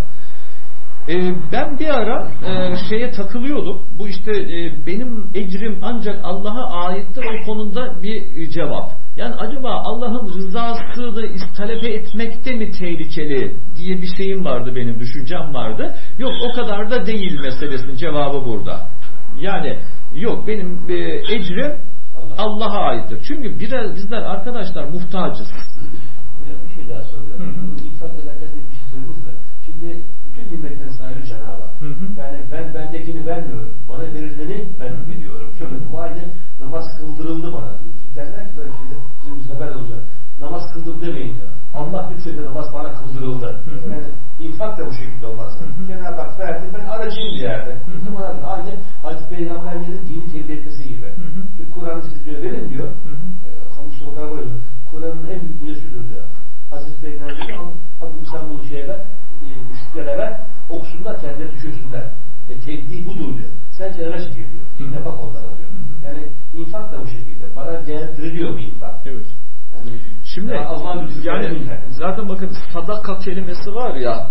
Ben bir ara şeye takılıyordum. Bu işte benim ecrim ancak Allah'a aittir, o konuda bir cevap. Yani acaba Allah'ın rızasını talep etmekte mi tehlikeli diye bir şeyim vardı, benim düşüncem vardı. Yok, o kadar da değil meselesinin cevabı burada. Yani yok, benim ecrim Allah'a aittir. Çünkü bizler arkadaşlar muhtacız.
Hocam bir şey daha soracağım. Bu infak ederken de bir şey söylediniz de. Şimdi bütün nimetlerin sahibi Cenab-ı Hak. Yani ben bendekini vermiyorum. Bana verileni ben veriyorum. Şöyle bu aynı namaz kıldırıldı bana. Derler ki böyle şeyde bizim haber olacak. Namaz kıldım demeyin. Allah lütfedi, namaz bana kıldırıldı. Yani infak da bu şekilde olmaz. Cenab-ı Hak verdi, ben aracıyım bir yerde. Aynı Hazreti Peygamberlerin dini tebliğ etmesi gibi. Çünkü Kur'an'ı siz diyor verin diyor. Kamusu o kadar böyle. Kur'an'ın en büyük müdessüdür diyor. Hazreti Peygamber diyor, Habib İstanbul'u müşriklere ver, okusunlar, kendileri düşünsünler. Tebliğ budur diyor. Sen kenara çekil diyor. Dinle bak onlara diyor. Yani infak da bu şekilde. Bana değerlendiriliyor bir infak.
Evet.
Yani,
şimdi yani zaten bakın sadaka kelimesi var ya,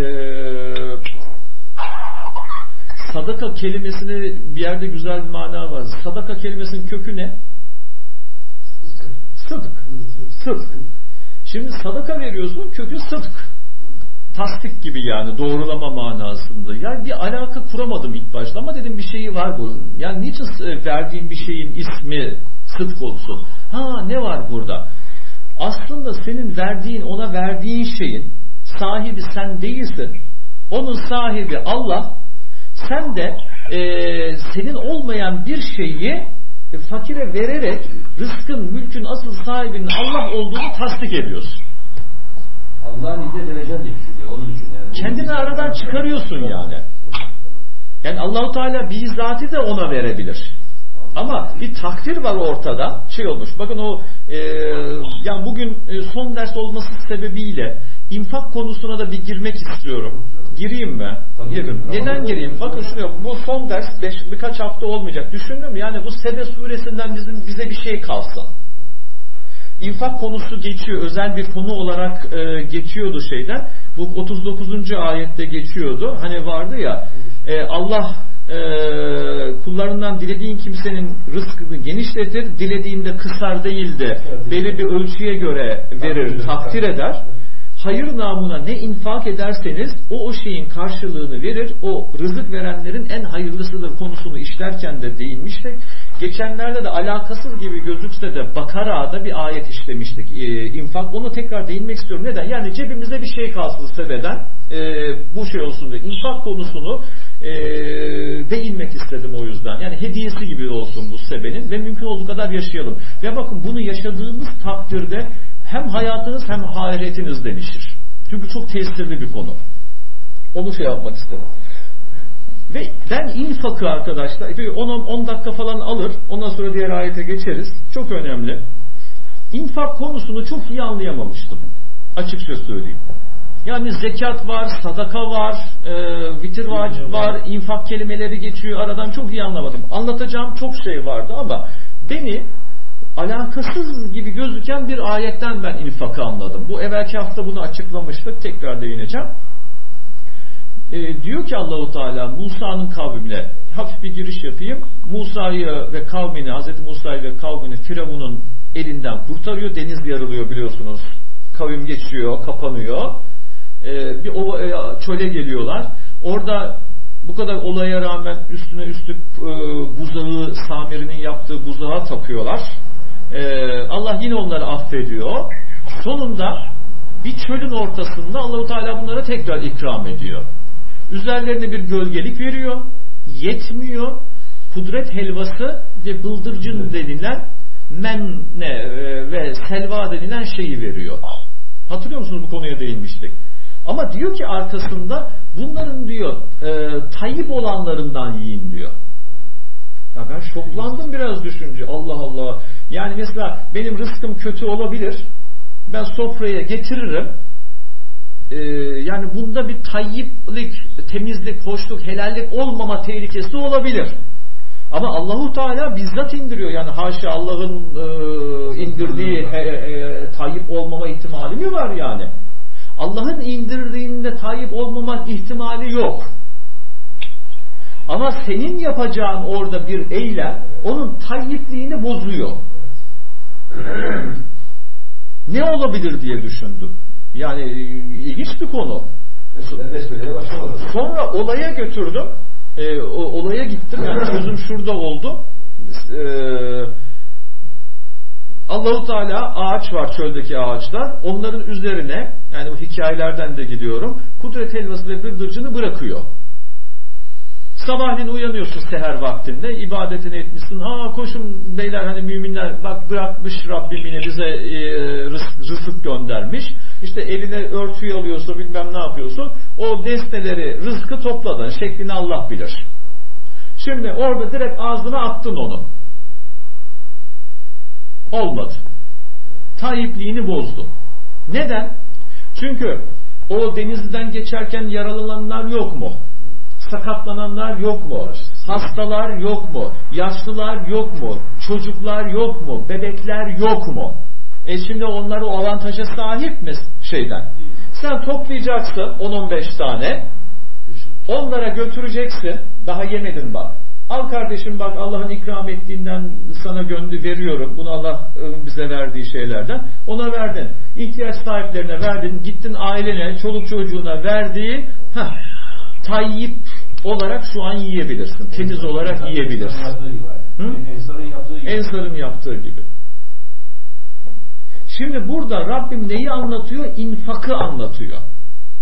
sadaka kelimesine bir yerde güzel bir mana var. Sadaka kelimesinin kökü ne? Sıdk. Sıdk. Şimdi sadaka veriyorsun, kökü sıdk. Tasdik gibi, yani doğrulama manasında. Yani bir alaka kuramadım ilk başta ama dedim bir şeyi var bunun. Yani niçin verdiğin bir şeyin ismi sıdk olsun? Ha, ne var burada? Aslında senin verdiğin, ona verdiğin şeyin sahibi sen değilsin. Onun sahibi Allah. Sen de senin olmayan bir şeyi fakire vererek rızkın, mülkün asıl sahibinin Allah olduğunu tasdik ediyorsun.
Allah'ın izniyle vereceğim diye düşünüyor. Onun için yani.
Kendini aradan çıkarıyorsun yani. Yani Allah-u Teala bizzati de ona verebilir. Ama bir takdir var ortada. Şey olmuş. Bakın o yani bugün son ders olması sebebiyle infak konusuna da bir girmek istiyorum. Gireyim mi? Girin. Neden gireyim? Bakın şuraya, bu son ders birkaç hafta olmayacak. Düşündüm yani bu Sebe suresinden bize bir şey kalsın. İnfak konusu geçiyor. Özel bir konu olarak geçiyordu şeyden. Bu 39. ayette geçiyordu. Hani vardı ya Allah kullarından dilediğin kimsenin rızkını genişletir, dilediğinde kısar değil de belli bir ölçüye göre verir, takdir eder. Hayır namına ne infak ederseniz o şeyin karşılığını verir. O rızık verenlerin en hayırlısıdır konusunu işlerken de değinmiştik. Geçenlerde de alakasız gibi gözükse de Bakara'da bir ayet işlemiştik. İnfak. Onu tekrar değinmek istiyorum. Neden? Yani cebimizde bir şey kalsın sebeden. Bu şey olsun diye. İnfak konusunu değinmek istedim o yüzden. Yani hediyesi gibi olsun bu sebenin ve mümkün olduğu kadar yaşayalım. Ve bakın bunu yaşadığımız takdirde hem hayatınız hem ahiretiniz değişir. Çünkü çok tesirli bir konu. Onu şey yapmak istedim. Ve ben infakı arkadaşlar 10 dakika falan alır. Ondan sonra diğer ayete geçeriz. Çok önemli. İnfak konusunu çok iyi anlayamamıştım. Açıkça söyleyeyim. Yani zekat var, sadaka var, vitir var, infak kelimeleri geçiyor. Aradan çok iyi anlamadım. Anlatacağım çok şey vardı ama beni alakasız gibi gözüken bir ayetten ben infakı anladım. Bu evvelki hafta bunu açıklamıştık. Tekrar değineceğim. Diyor ki Allah-u Teala Musa'nın kavmine, hafif bir giriş yapayım. Musa'yı ve kavmini, Hz. Musa'yı ve kavmini Firavun'un elinden kurtarıyor. Deniz yarılıyor biliyorsunuz. Kavim geçiyor, kapanıyor. Bir çöle geliyorlar. Orada bu kadar olaya rağmen üstüne üstlük buzağı, Samiri'nin yaptığı buzağa takıyorlar. Allah yine onları affediyor. Sonunda bir çölün ortasında Allah-u Teala bunlara tekrar ikram ediyor. Üzerlerine bir gölgelik veriyor. Yetmiyor. Kudret helvası ve bıldırcın denilen menne ve selva denilen şeyi veriyor. Hatırlıyor musunuz, bu konuya değinmiştik. Ama diyor ki arkasında bunların diyor tayyip olanlarından yiyin diyor. Ya ben şoklandım biraz düşünce. Allah Allah. Yani mesela benim rızkım kötü olabilir. Ben sofraya getiririm. Yani bunda bir tayyiplik, temizlik, hoşluk, helallik olmama tehlikesi olabilir. Ama Allahu Teala bizzat indiriyor. Yani haşa Allah'ın indirdiği tayyip olmama ihtimali mi var yani? Allah'ın indirdiğinde tayyip olmama ihtimali yok. Ama senin yapacağın orada bir eylem onun tayyipliğini bozuyor. Ne olabilir diye düşündüm. Yani ilginç bir konu. Sonra olaya götürdüm. Olaya gittim. Yani çözüm şurada oldu. Allah-u Teala ağaç var, çöldeki ağaçlar. Onların üzerine, yani bu hikayelerden de gidiyorum, kudret helvası ve bıldırcını bırakıyor. Sabahleyin uyanıyorsun seher vaktinde, ibadetini etmişsin. Koşun beyler, hani müminler bak bırakmış Rabbim yine bize rızık göndermiş. İşte eline örtüyü alıyorsun, bilmem ne yapıyorsun. O desteleri, rızkı topladın. Şeklini Allah bilir. Şimdi orada direkt ağzına attın onu. Olmadı. Tayyipliğini bozdun. Neden? Çünkü o denizden geçerken yaralananlar yok mu? Sakatlananlar yok mu? Hastalar yok mu? Yaşlılar yok mu? Çocuklar yok mu? Bebekler yok mu? Şimdi onlar o avantaja sahip mi şeyden? Sen toplayacaksın 10-15 tane. Onlara götüreceksin. Daha yemedin bak. Al kardeşim bak, Allah'ın ikram ettiğinden sana veriyorum. Bunu Allah bize verdiği şeylerden. Ona verdin. İhtiyaç sahiplerine verdin. Gittin ailene, çoluk çocuğuna verdiğin tayyip olarak şu an yiyebilirsin. Temiz olarak yiyebilirsin. Ensar'ın yaptığı gibi. Şimdi burada Rabbim neyi anlatıyor? İnfakı anlatıyor.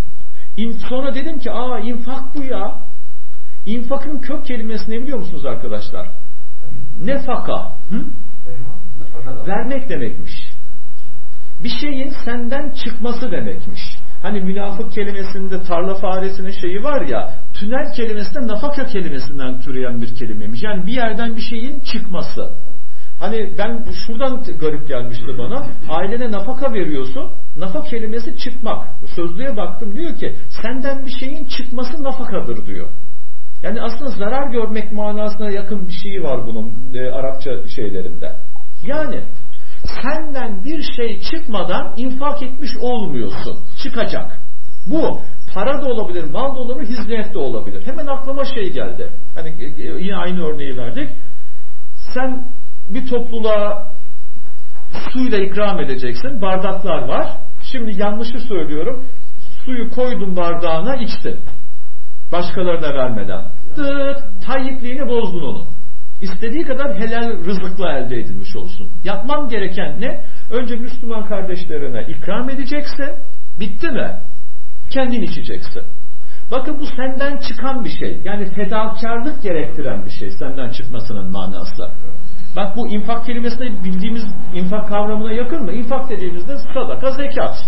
Sonra dedim ki infak bu ya. İnfakın kök kelimesi ne biliyor musunuz arkadaşlar? Nefaka. Vermek demekmiş. Bir şeyin senden çıkması demekmiş. Hani münafık kelimesinde tarla faresinin şeyi var ya, tünel kelimesi de nafaka kelimesinden türeyen bir kelimeymiş. Yani bir yerden bir şeyin çıkması. Hani ben şuradan garip gelmişti bana. Ailene nafaka veriyorsun. Nafaka kelimesi çıkmak. Sözlüğe baktım, diyor ki senden bir şeyin çıkması nafakadır diyor. Yani aslında zarar görmek manasına yakın bir şey var bunun Arapça şeylerinde. Yani senden bir şey çıkmadan infak etmiş olmuyorsun. Çıkacak. Bu para da olabilir, mal da olabilir, hizmet de olabilir. Hemen aklıma şey geldi. Hani yine aynı örneği verdik. Sen bir topluluğa suyla ikram edeceksin. Bardaklar var. Şimdi yanlışı söylüyorum. Suyu koydun bardağına, içtin. Başkalarına vermeden. Tayyipliğini bozdun onun. İstediği kadar helal rızıkla elde edilmiş olsun. Yapman gereken ne? Önce Müslüman kardeşlerine ikram edeceksin. Bitti mi? Kendin içeceksin. Bakın bu senden çıkan bir şey. Yani fedakarlık gerektiren bir şey. Senden çıkmasının manası. Bak bu infak kelimesine bildiğimiz infak kavramına yakın mı? İnfak dediğimizde sadaka, zekat.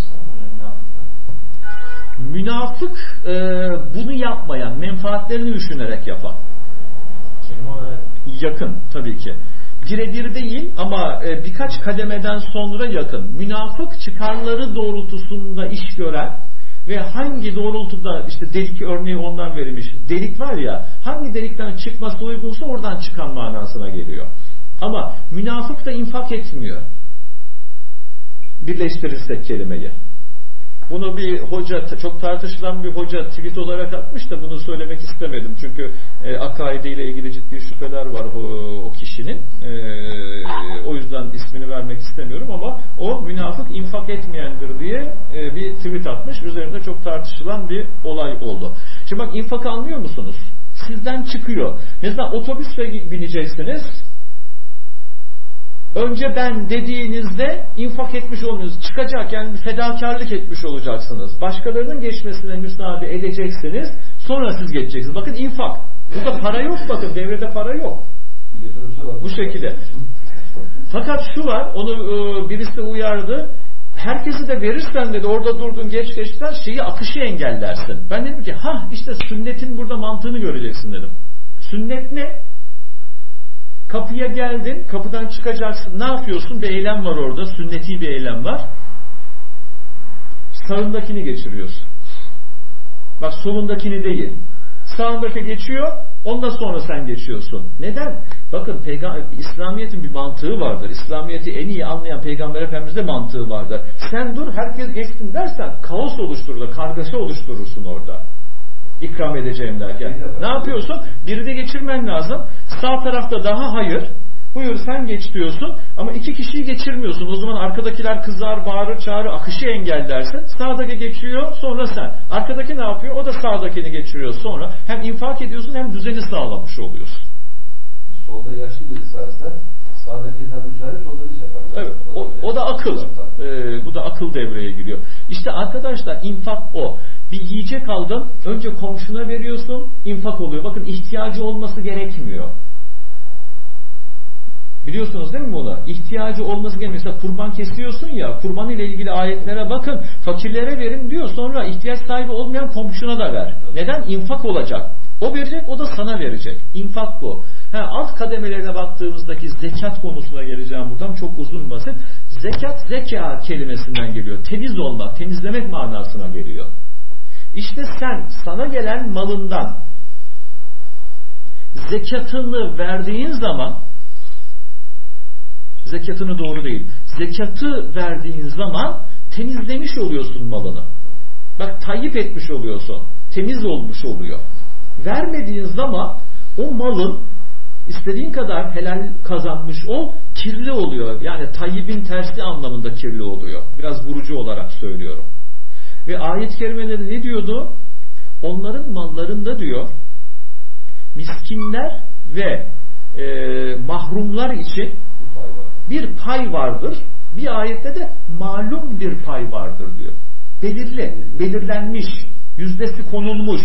Münafık bunu yapmayan, menfaatlerini düşünerek yapan. Yakın tabii ki. Birebir değil ama birkaç kademeden sonra yakın. Münafık çıkarları doğrultusunda iş gören ve hangi doğrultuda, işte delik örneği ondan verilmiş. Delik var ya, hangi delikten çıkması uygunsa oradan çıkan manasına geliyor. Ama münafık da infak etmiyor. Birleştirirsek kelimeyi. Bunu bir hoca, çok tartışılan bir hoca tweet olarak atmış da bunu söylemek istemedim. Çünkü akaidiyle ilgili ciddi şüpheler var o kişinin. O yüzden ismini vermek istemiyorum ama o münafık infak etmeyendir diye bir tweet atmış. Üzerinde çok tartışılan bir olay oldu. Şimdi bak, infak anlıyor musunuz? Sizden çıkıyor. Mesela otobüse bineceksiniz. Önce ben dediğinizde infak etmiş olmuyorsunuz. Çıkacak, yani bir fedakarlık etmiş olacaksınız. Başkalarının geçmesine müsaade edeceksiniz. Sonra siz geçeceksiniz. Bakın infak. Burada para yok, bakın devrede para yok. Bu şekilde. Fakat şu var, onu birisi uyardı. Herkesi de verirsen dedi, orada durdun geç geçten şeyi, akışı engellersin. Ben dedim ki işte sünnetin burada mantığını göreceksin dedim. Sünnet ne? Kapıya geldin, kapıdan çıkacaksın. Ne yapıyorsun? Bir eylem var orada. Sünneti bir eylem var. Sağındakini geçiriyorsun. Bak, solundakini değil. Sağındaki geçiyor, ondan sonra sen geçiyorsun. Neden? Bakın İslamiyet'in bir mantığı vardır. İslamiyet'i en iyi anlayan Peygamber Efendimiz'de mantığı vardır. Sen dur, herkes geçsin dersen kaos oluşturur, kargaşa oluşturursun orada. İkram edeceğim derken. Ne yapıyorsun? Biri de geçirmen lazım. Sağ tarafta daha hayır. Buyur sen geç diyorsun. Ama iki kişiyi geçirmiyorsun. O zaman arkadakiler kızar, bağırır, çağırır, akışı engellersin. Sağdaki geçiyor, sonra sen. Arkadaki ne yapıyor? O da sağdakini geçiriyor sonra. Hem infak ediyorsun hem düzeni sağlamış oluyorsun.
Solda yaşlı birisi varsa sağdakinden müsaade, solda diyecek.
Evet, o da akıl. Bu da akıl devreye giriyor. İşte arkadaşlar, infak o. Bir yiyecek aldın, önce komşuna veriyorsun, infak oluyor. Bakın, ihtiyacı olması gerekmiyor. Biliyorsunuz değil mi bunu? İhtiyacı olması gerekmiyor. Mesela kurban kesiyorsun ya, kurban ile ilgili ayetlere bakın. Fakirlere verin diyor, sonra ihtiyaç sahibi olmayan komşuna da ver. Neden? İnfak olacak. O verecek, o da sana verecek. İnfak bu. Alt kademelerine baktığımızdaki zekat konusuna geleceğim buradan. Çok uzun basit. Zekat, zeka kelimesinden geliyor. Temiz olmak, temizlemek manasına geliyor. İşte sen sana gelen malından zekatını verdiğin zaman, zekatını doğru değil, zekatı verdiğin zaman temizlemiş oluyorsun malını. Bak, tayyip etmiş oluyorsun. Temiz olmuş oluyor. Vermediğin zaman o malın istediğin kadar helal kazanmış ol, kirli oluyor. Yani tayyibin tersi anlamında kirli oluyor. Biraz vurucu olarak söylüyorum. Ve ayet-i kerimede ne diyordu? Onların mallarında diyor, miskinler ve mahrumlar için bir pay vardır. Bir ayette de malum bir pay vardır diyor. Belirli, belirlenmiş, yüzdesi konulmuş.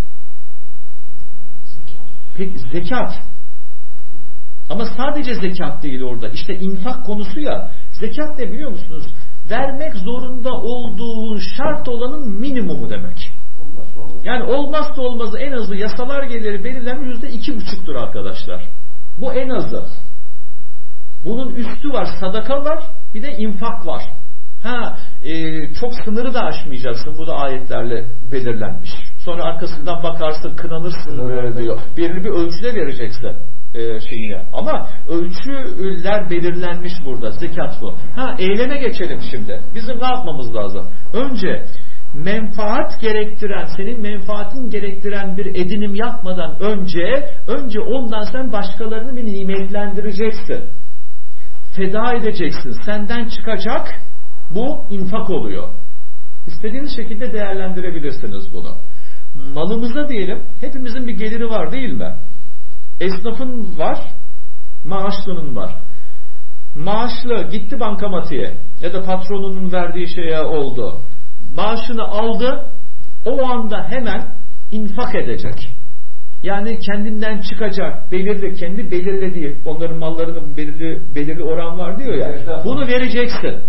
Peki zekat. Ama sadece zekat değil orada. İşte infak konusu ya. Zekat ne biliyor musunuz? Vermek zorunda olduğun şart olanın minimumu demek. Yani olmazsa olmazı en azı yasalar geliri belirlenmiş %2,5'tur arkadaşlar. Bu en azı. Bunun üstü var, sadaka var, bir de infak var. Çok sınırı da aşmayacaksın. Bu da ayetlerle belirlenmiş. Sonra arkasından bakarsın, kınanırsın diyor. Belirli bir ölçüde vereceksin şeyine. Ama ölçüler belirlenmiş burada. Zekat bu. Eyleme geçelim şimdi. Bizim ne yapmamız lazım? Önce menfaat gerektiren, senin menfaatin gerektiren bir edinim yapmadan önce ondan sen başkalarını bir nimetlendireceksin. Feda edeceksin. Senden çıkacak. Bu infak oluyor. İstediğiniz şekilde değerlendirebilirsiniz bunu. Malımıza diyelim, hepimizin bir geliri var değil mi? Esnafın var, maaşlının var. Maaşlı gitti bankamatiğe ya da patronunun verdiği şeye oldu. Maaşını aldı, o anda hemen infak edecek. Yani kendinden çıkacak, kendi belirlediği, onların mallarının belirli oran var diyor ya, bunu vereceksin.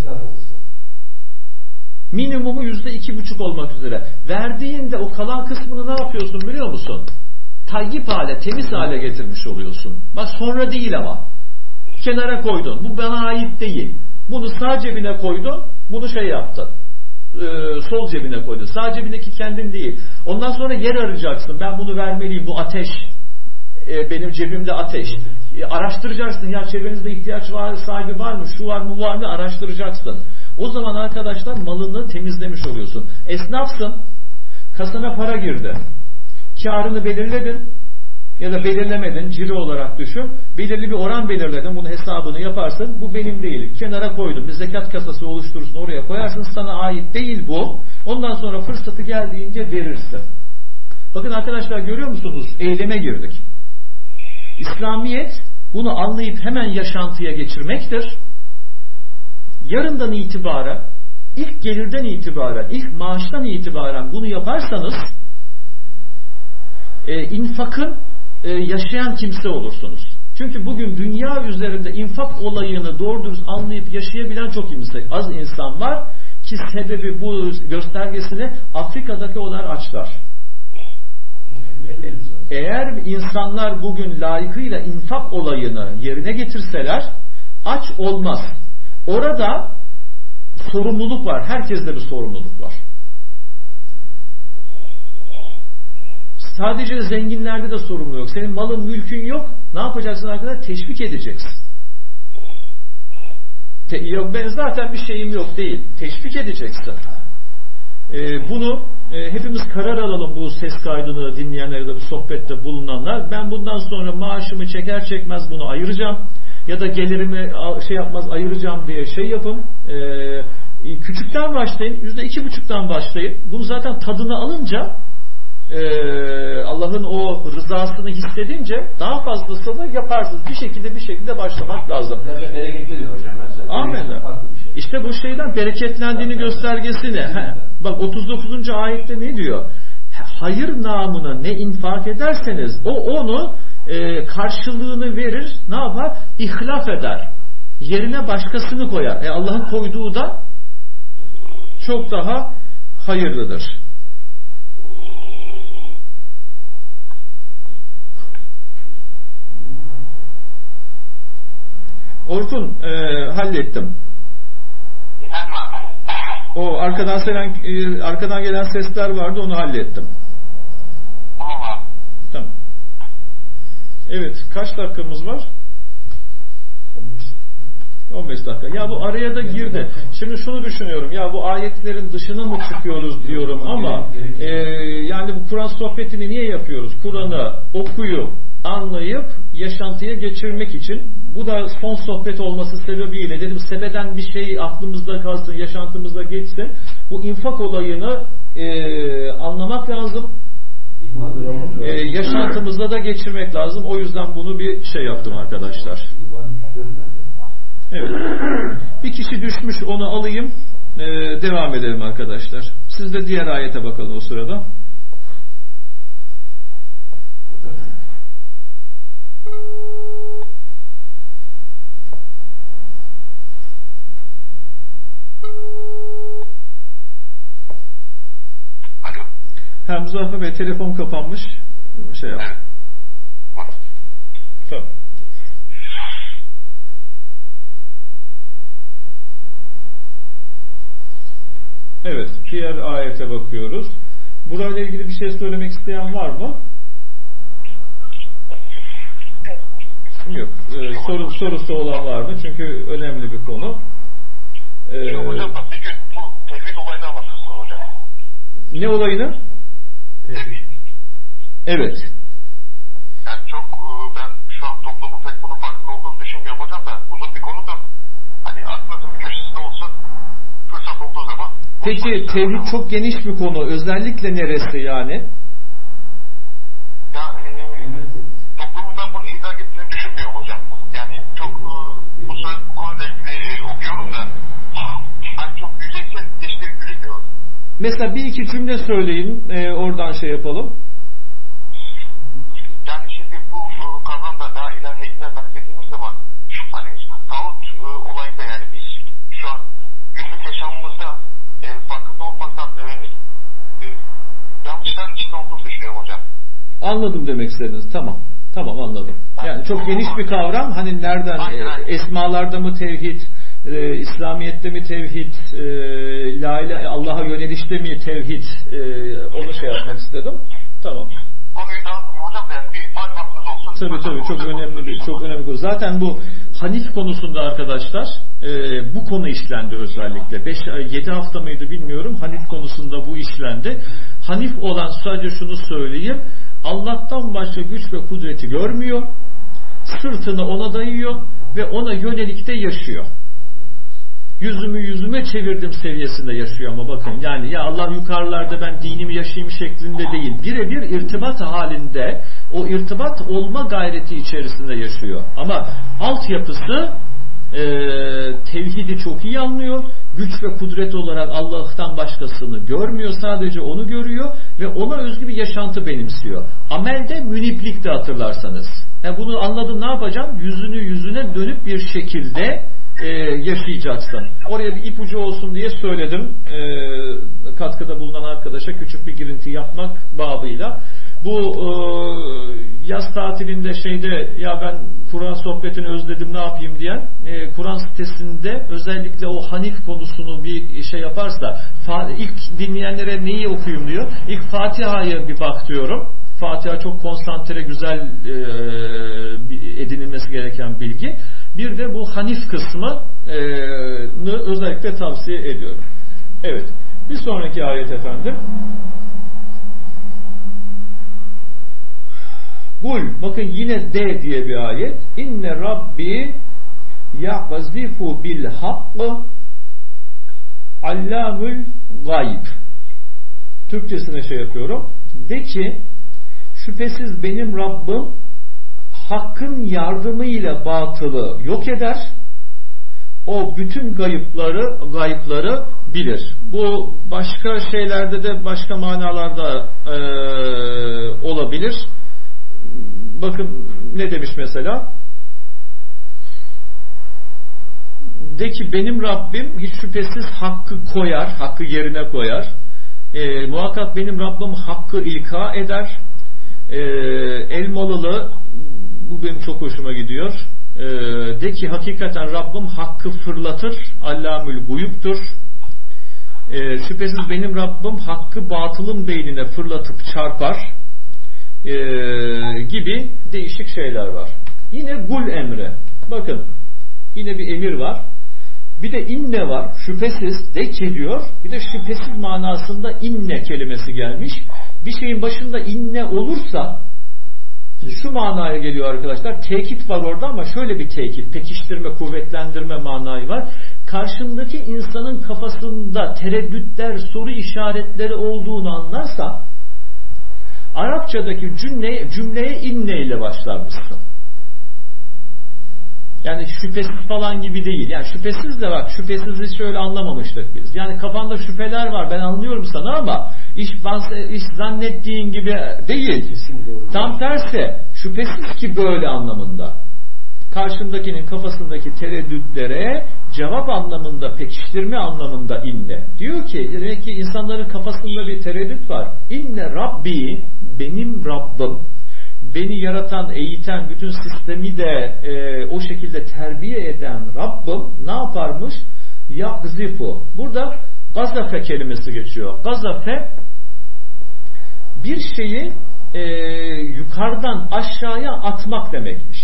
Minimumu %2,5 olmak üzere. Verdiğinde o kalan kısmını ne yapıyorsun biliyor musun? Tayyip hale, temiz hale getirmiş oluyorsun. Bak sonra değil ama. Kenara koydun. Bu bana ait değil. Bunu sağ cebine koydun, bunu yaptın. Sol cebine koydun. Sağ cebindeki kendin değil. Ondan sonra yer arayacaksın. Ben bunu vermeliyim. Bu ateş. Benim cebimde ateş. Araştıracaksın. Ya çevrenizde ihtiyaç sahibi var mı? Şu var mı? Bu var mı? Araştıracaksın. O zaman arkadaşlar malını temizlemiş oluyorsun. Esnafsın. Kasana para girdi. Kârını belirledin. Ya da belirlemedin. Ciri olarak düşün. Belirli bir oran belirledin. Bunun hesabını yaparsın. Bu benim değil. Kenara koydum. Bir zekat kasası oluşturursun. Oraya koyarsın. Sana ait değil bu. Ondan sonra fırsatı geldiğince verirsin. Bakın arkadaşlar görüyor musunuz? Eyleme girdik. İslamiyet bunu anlayıp hemen yaşantıya geçirmektir. Yarından itibaren, ilk gelirden itibaren, ilk maaştan itibaren bunu yaparsanız infakın yaşayan kimse olursunuz. Çünkü bugün dünya üzerinde infak olayını doğru dürüst anlayıp yaşayabilen çok az insan var ki sebebi bu göstergesini Afrika'daki olar açlar. Eğer insanlar bugün layıkıyla infak olayını yerine getirseler aç olmaz. Orada sorumluluk var. Herkeste bir sorumluluk var. Sadece zenginlerde de sorumluluk yok. Senin malın, mülkün yok. Ne yapacaksın arkadaşlar? Teşvik edeceksin. Ben zaten bir şeyim yok değil. Teşvik edeceksin. Bunu hepimiz karar alalım, bu ses kaydını dinleyenler ya da bu sohbette bulunanlar. Ben bundan sonra maaşımı çeker çekmez bunu ayıracağım. Ya da gelirimi yapmaz ayıracağım diye yapın. Küçükten başlayın. %2,5'tan başlayın. Bunu zaten tadını alınca Allah'ın o rızasını hissedince daha fazlasını yaparsınız. Bir şekilde başlamak lazım.
Bereketli diyor hocam.
Amenna. İşte bu şeyden bereketlendiğini göstergesi ne? Bak 39. ayette ne diyor? Hayır namına ne infak ederseniz o onu karşılığını verir. Ne yapar? İhlaf eder. Yerine başkasını koyar. Allah'ın koyduğu da çok daha hayırlıdır. Orkun hallettim. O arkadan gelen sesler vardı, onu hallettim. Tamam. Evet, kaç dakikamız var? 15 dakika. Ya bu araya da girdi. Şimdi şunu düşünüyorum. Ya bu ayetlerin dışına mı çıkıyoruz diyorum ama yani bu Kur'an sohbetini niye yapıyoruz? Kur'an'ı okuyup anlayıp yaşantıya geçirmek için. Bu da son sohbet olması sebebiyle dedim sebeden bir şey aklımızda kalsın, yaşantımızda geçsin. Bu infak olayını anlamak lazım. Yaşantımızda da geçirmek lazım. O yüzden bunu bir yaptım arkadaşlar. Evet. Bir kişi düşmüş, onu alayım. devam edelim arkadaşlar. Siz de diğer ayete bakalım o sırada.
Alo.
Muzaffer Bey, telefon kapanmış. Şey yap.
Evet.
Tamam. Evet, diğer ayete bakıyoruz. Burayla ilgili bir şey söylemek isteyen var mı? Yok. Sorusu olan var mı? Çünkü önemli bir konu.
Hocam da bir gün bu tevhid olayını anlatırsın hocam.
Ne olayını?
Tevhid.
Evet.
Yani çok ben şu an toplumun pek bunun farkında olduğunu düşünmüyorum hocam da uzun bir konu da hani aklınızın bir köşesinde olsun fırsat olduğu zaman.
Peki tevhid çok geniş bir konu. Özellikle neresi yani?
Ya toplumun ben bunu idrak ettiğini düşünmüyorum hocam. Yani çok bu konuyla ilgili okuyorum da hani çok yüzeysel geçtiğini düşünüyorum.
Mesela bir iki cümle söyleyin, oradan şey yapalım.
Yani şimdi bu kavramda la ilahe illallah dediğimiz zaman hani tağut olayında yani biz şu an günlük yaşamımızda farkında olmaktan yanlışların içinde olduğunu düşünüyorum hocam.
Anladım demek istediniz. Tamam. Tamam, anladım. Yani çok geniş bir kavram. Hani nereden? Esmalarda mı tevhid? İslamiyet'te mi tevhid? La ilahe Allah'a yönelişte mi tevhid? Onu şey yapmak istedim. Tamam.
Konuyu dağıtmayayım hocam da yani bir malumatınız olsun.
Tabii çok önemli bir konu. Zaten bu Hanif konusunda arkadaşlar bu konu işlendi özellikle. 7 hafta mıydı bilmiyorum. Hanif konusunda bu işlendi. Hanif olan sadece şunu söyleyeyim. Allah'tan başka güç ve kudreti görmüyor. Sırtını ona dayıyor ve ona yönelikte yaşıyor. Yüzüme çevirdim seviyesinde yaşıyor ama bakın yani ya Allah yukarılarda ben dinimi yaşayayım şeklinde değil, birebir irtibat halinde o irtibat olma gayreti içerisinde yaşıyor ama altyapısı tevhidi çok iyi anlıyor, güç ve kudret olarak Allah'tan başkasını görmüyor, sadece onu görüyor ve ona özgü bir yaşantı benimsiyor. Amelde müniplik de hatırlarsanız. Yani bunu anladın, ne yapacağım? Yüzüne dönüp bir şekilde yaşayacaksın. Oraya bir ipucu olsun diye söyledim. Katkıda bulunan arkadaşa küçük bir girinti yapmak babıyla. Bu yaz tatilinde ya ben Kur'an sohbetini özledim ne yapayım diyen Kur'an sitesinde özellikle o Hanif konusunu bir şey yaparsa ilk dinleyenlere neyi okuyayım diyor. İlk Fatiha'ya bir bak diyorum. Fatiha çok konsantre, güzel edinilmesi gereken bilgi. Bir de bu Hanif kısmını özellikle tavsiye ediyorum. Evet. Bir sonraki ayet efendim. Kul, bakın yine de diye bir ayet. İnne Rabbi ya'zifu bil hakkı allamul gayb. Türkçesine şey yapıyorum. De ki şüphesiz benim Rabbim hakkın yardımıyla batılı yok eder. O bütün gayıpları bilir. Bu başka şeylerde de başka manalarda olabilir. Bakın ne demiş mesela? De ki benim Rabbim hiç şüphesiz hakkı koyar, hakkı yerine koyar. Muhakkak benim Rabbim hakkı ilka eder. Elmalılı, bu benim çok hoşuma gidiyor. De ki hakikaten Rabbim hakkı fırlatır, allamül guyuptur. Şüphesiz benim Rabbim hakkı batılın beynine fırlatıp çarpar gibi değişik şeyler var. Yine gul emri. Bakın yine bir emir var. Bir de inne var. Şüphesiz de ki diyor. Bir de şüphesiz manasında inne kelimesi gelmiş. Bir şeyin başında inne olursa şu manaya geliyor arkadaşlar. Tekit var orada ama şöyle bir tekit. Pekiştirme, kuvvetlendirme manayı var. Karşındaki insanın kafasında tereddütler, soru işaretleri olduğunu anlarsa Arapçadaki cümleye inne ile başlar mısın? Yani şüphesiz falan gibi değil. Yani şüphesiz de bak, şüphesiz hiç öyle anlamamıştık biz. Yani kafanda şüpheler var, ben anlıyorum sana ama iş zannettiğin gibi değil. Tam tersi, şüphesiz ki böyle anlamında. Karşındakinin kafasındaki tereddütlere cevap anlamında, pekiştirme anlamında inne. Diyor ki, demek ki insanların kafasında bir tereddüt var. İnne Rabbi, benim Rabbim. Beni yaratan, eğiten, bütün sistemi de o şekilde terbiye eden Rabbim ne yaparmış? Yakzifu. Burada gazafe kelimesi geçiyor. Gazafe, bir şeyi yukarıdan aşağıya atmak demekmiş.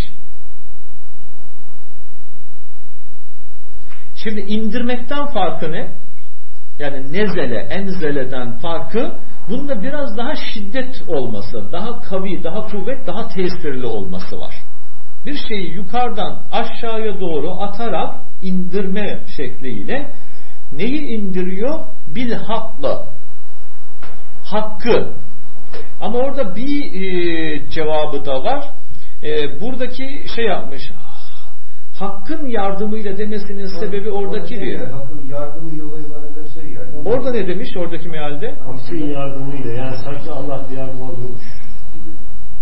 Şimdi indirmekten farkı ne? Yani nezele, enzeleden farkı, bunda biraz daha şiddet olması, daha kavi, daha kuvvet, daha tesirli olması var. Bir şeyi yukarıdan aşağıya doğru atarak indirme şekliyle neyi indiriyor? Bil haklı. Hakkı. Ama orada bir cevabı da var. Buradaki şey yapmış. Hakkın yardımıyla demesinin sebebi oradaki diyor.
Hakkın yardımıyla olayı bana şey yani.
Orada ne demiş oradaki mealde?
Hakkın yardımıyla, yani sanki Allah bir yardım alıyormuş gibi.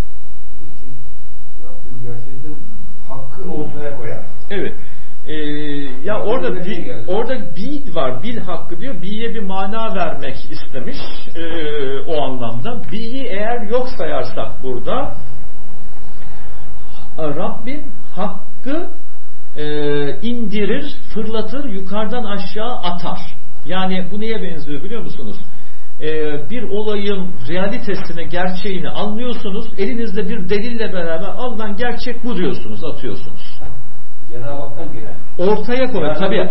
Hakkın gerçekten hakkı ortaya koyar.
Evet. Ya orada bil var, bil hakkı diyor. Bil'ye bir mana vermek istemiş o anlamda. Bil'i eğer yok sayarsak burada, Rabbim hakkı indirir, fırlatır, yukarıdan aşağı atar. Yani bu neye benziyor biliyor musunuz? Bir olayın realitesini, gerçeğini anlıyorsunuz. Elinizde bir delille beraber Allah'ın gerçek bu diyorsunuz, atıyorsunuz.
Cenab-ı Hak'tan gelen.
Ortaya koyuyor. Tabii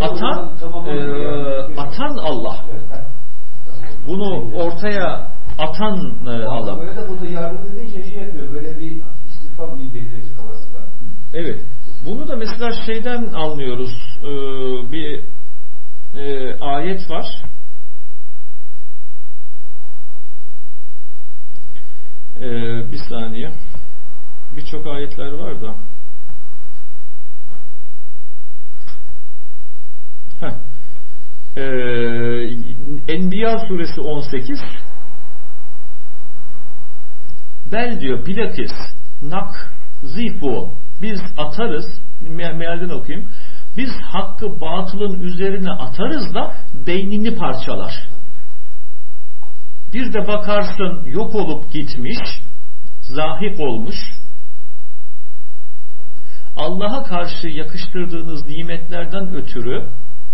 atan Allah. Bunu ortaya atan Allah.
Böyle de burada yardım edince şey yapıyor. Böyle bir istifam bildirisi kafasında.
Evet. Bunu da mesela şeyden anlıyoruz. Bir ayet var. Bir saniye. Birçok ayetler var da. Enbiya suresi 18. Bel diyor, bilakis nak zifu, biz atarız, mealden okuyayım, biz hakkı batılın üzerine atarız da beynini parçalar. Bir de bakarsın yok olup gitmiş, zahik olmuş. Allah'a karşı yakıştırdığınız nimetlerden ötürü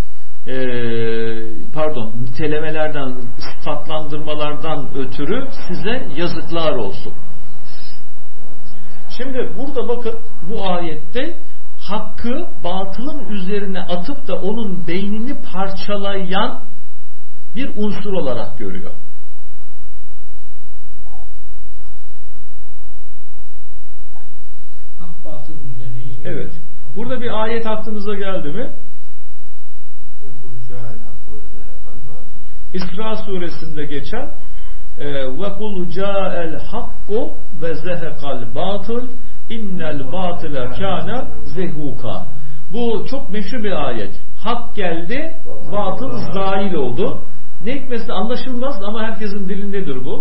nitelemelerden, sıfatlandırmalardan ötürü size yazıklar olsun. Şimdi burada bakın, bu ayette hakkı batılın üzerine atıp da onun beynini parçalayan bir unsur olarak görüyor.
Hak batılın üzerine iyi.
Evet. Burada bir ayet aklınıza geldi mi? İsra suresinde geçen وَقُلْ جَاءَ الْحَقُّ وَزَهَقَ الْبَاطِلِ اِنَّ الْبَاطِلَ كَانَ زَهُوقًا. Bu çok meşhur bir ayet. Hak geldi, batıl zail oldu. Ne hikmetse anlaşılmaz ama herkesin dilindedir bu.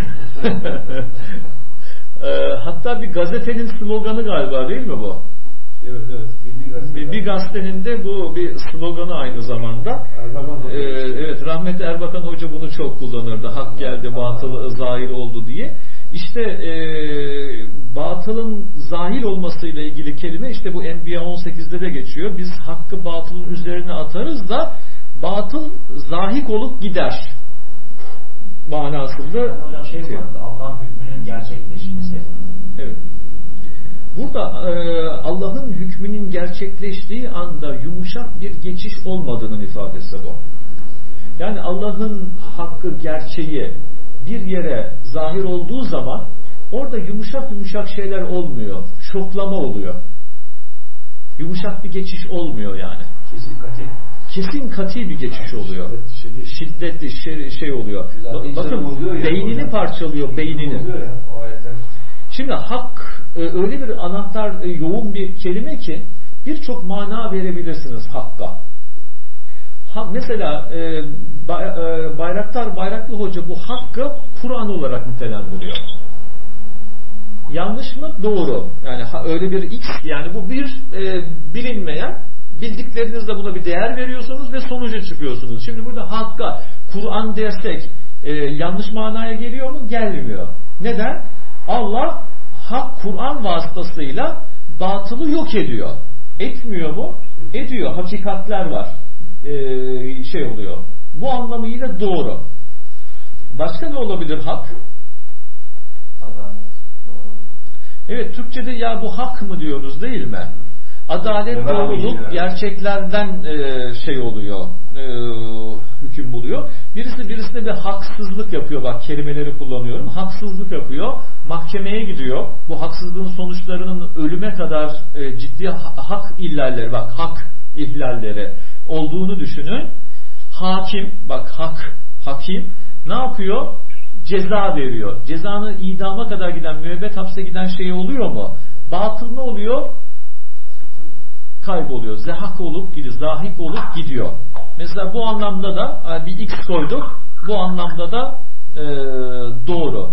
Hatta bir gazetenin sloganı galiba, değil mi bu?
Evet.
Bir gazetenin de bu bir sloganı aynı zamanda. Evet, rahmetli Erbakan Hoca bunu çok kullanırdı. Hak geldi, batıl zahir oldu diye. İşte batılın zahir olmasıyla ilgili kelime işte bu Enbiya 18'de de geçiyor. Biz hakkı batılın üzerine atarız da batıl zahik olup gider manasında.
Hocam vardı, Allah'ın hükmünün gerçekleşmesi.
Evet. Burada Allah'ın hükmünün gerçekleştiği anda yumuşak bir geçiş olmadığının ifadesi bu. Yani Allah'ın hakkı, gerçeği bir yere zahir olduğu zaman orada yumuşak şeyler olmuyor. Şoklama oluyor. Yumuşak bir geçiş olmuyor yani. Kesin katı bir geçiş oluyor. Şiddetli şey oluyor. Bakın beynini parçalıyor, beynini. Şimdi hak öyle bir anahtar, yoğun bir kelime ki birçok mana verebilirsiniz hakka. Mesela Bayraklı Hoca bu hakkı Kur'an olarak nitelendiriyor. Yanlış mı? Doğru. Yani öyle bir X, yani bu bir bilinmeyen, bildiklerinizle buna bir değer veriyorsunuz ve sonuca çıkıyorsunuz. Şimdi burada hakka Kur'an dersek yanlış manaya geliyor mu? Gelmiyor. Neden? Allah hak Kur'an vasıtasıyla batılı yok ediyor. Etmiyor mu? Ediyor. Hakikatler var. Oluyor. Bu anlamıyla doğru. Başka ne olabilir hak?
Adalet, doğruluk.
Evet, Türkçe'de ya bu hak mı diyoruz değil mi? Adalet, doğruluk gerçeklerden oluyor, hüküm buluyor. Birisi birisine bir haksızlık yapıyor, bak kelimeleri kullanıyorum. Haksızlık yapıyor, mahkemeye gidiyor. Bu haksızlığın sonuçlarının ölüme kadar ciddi hak ihlalleri, bak hak ihlalleri olduğunu düşünün. Hakim, bak hakim ne yapıyor? Ceza veriyor. Cezanın idama kadar giden, müebbet hapse giden şey oluyor mu? Batıl ne oluyor? Kayboluyor. Zahik olup gidiyor. Mesela bu anlamda da bir X koyduk. Bu anlamda da doğru.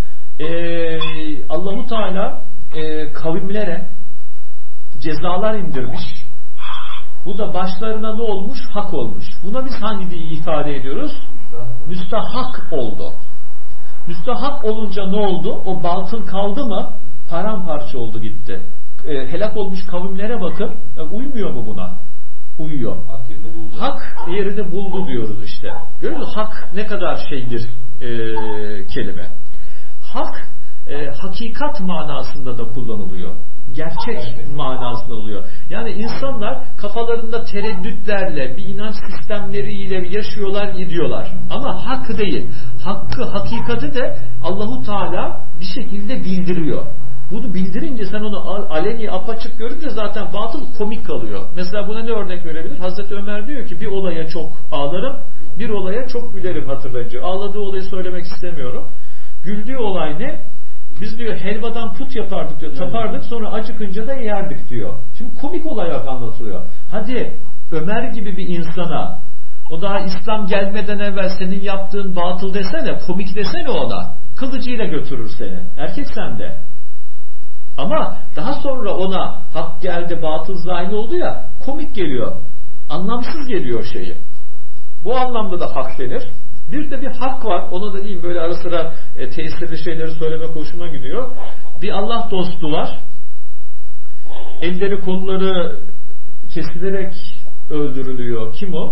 Allahu Teala kavimlere cezalar indirmiş. Bu da başlarına ne olmuş? Hak olmuş. Buna biz hangi diye ifade ediyoruz? Müstahak oldu. Müstahak olunca ne oldu? O batıl kaldı mı? Paramparça oldu gitti. Helak olmuş kavimlere bakın. Uymuyor mu buna? Uyuyor. Hak yerini buldu diyoruz işte. Görüyor musunuz? Hak ne kadar şeydir kelime. Hak hakikat manasında da kullanılıyor. Gerçek manasında oluyor. Yani insanlar kafalarında tereddütlerle, bir inanç sistemleriyle yaşıyorlar, gidiyorlar. Ama hak değil. Hakikati de Allahu Teala bir şekilde bildiriyor. Bunu bildirince sen onu aleni apaçık görünce zaten batıl komik kalıyor. Mesela buna ne örnek verebilir? Hazreti Ömer diyor ki bir olaya çok ağlarım, bir olaya çok gülerim hatırlayınca. Ağladığı olayı söylemek istemiyorum. Güldüğü olay ne? Biz diyor helvadan put yapardık diyor, tapardık, sonra acıkınca da yerdik diyor. Şimdi komik olarak anlatılıyor. Hadi Ömer gibi bir insana, o daha İslam gelmeden evvel senin yaptığın batıl desene, komik desene ona. Kılıcıyla götürür seni. Erkek sende. Ama daha sonra ona hak geldi, batıl zahil oldu ya, komik geliyor. Anlamsız geliyor şeyi. Bu anlamda da hak denir. Bir de bir hak var. Ona da diyeyim, böyle ara sıra tesirli şeyleri söylemek hoşuma gidiyor. Bir Allah dostu var. Elleri kolları kesilerek öldürülüyor. Kim o?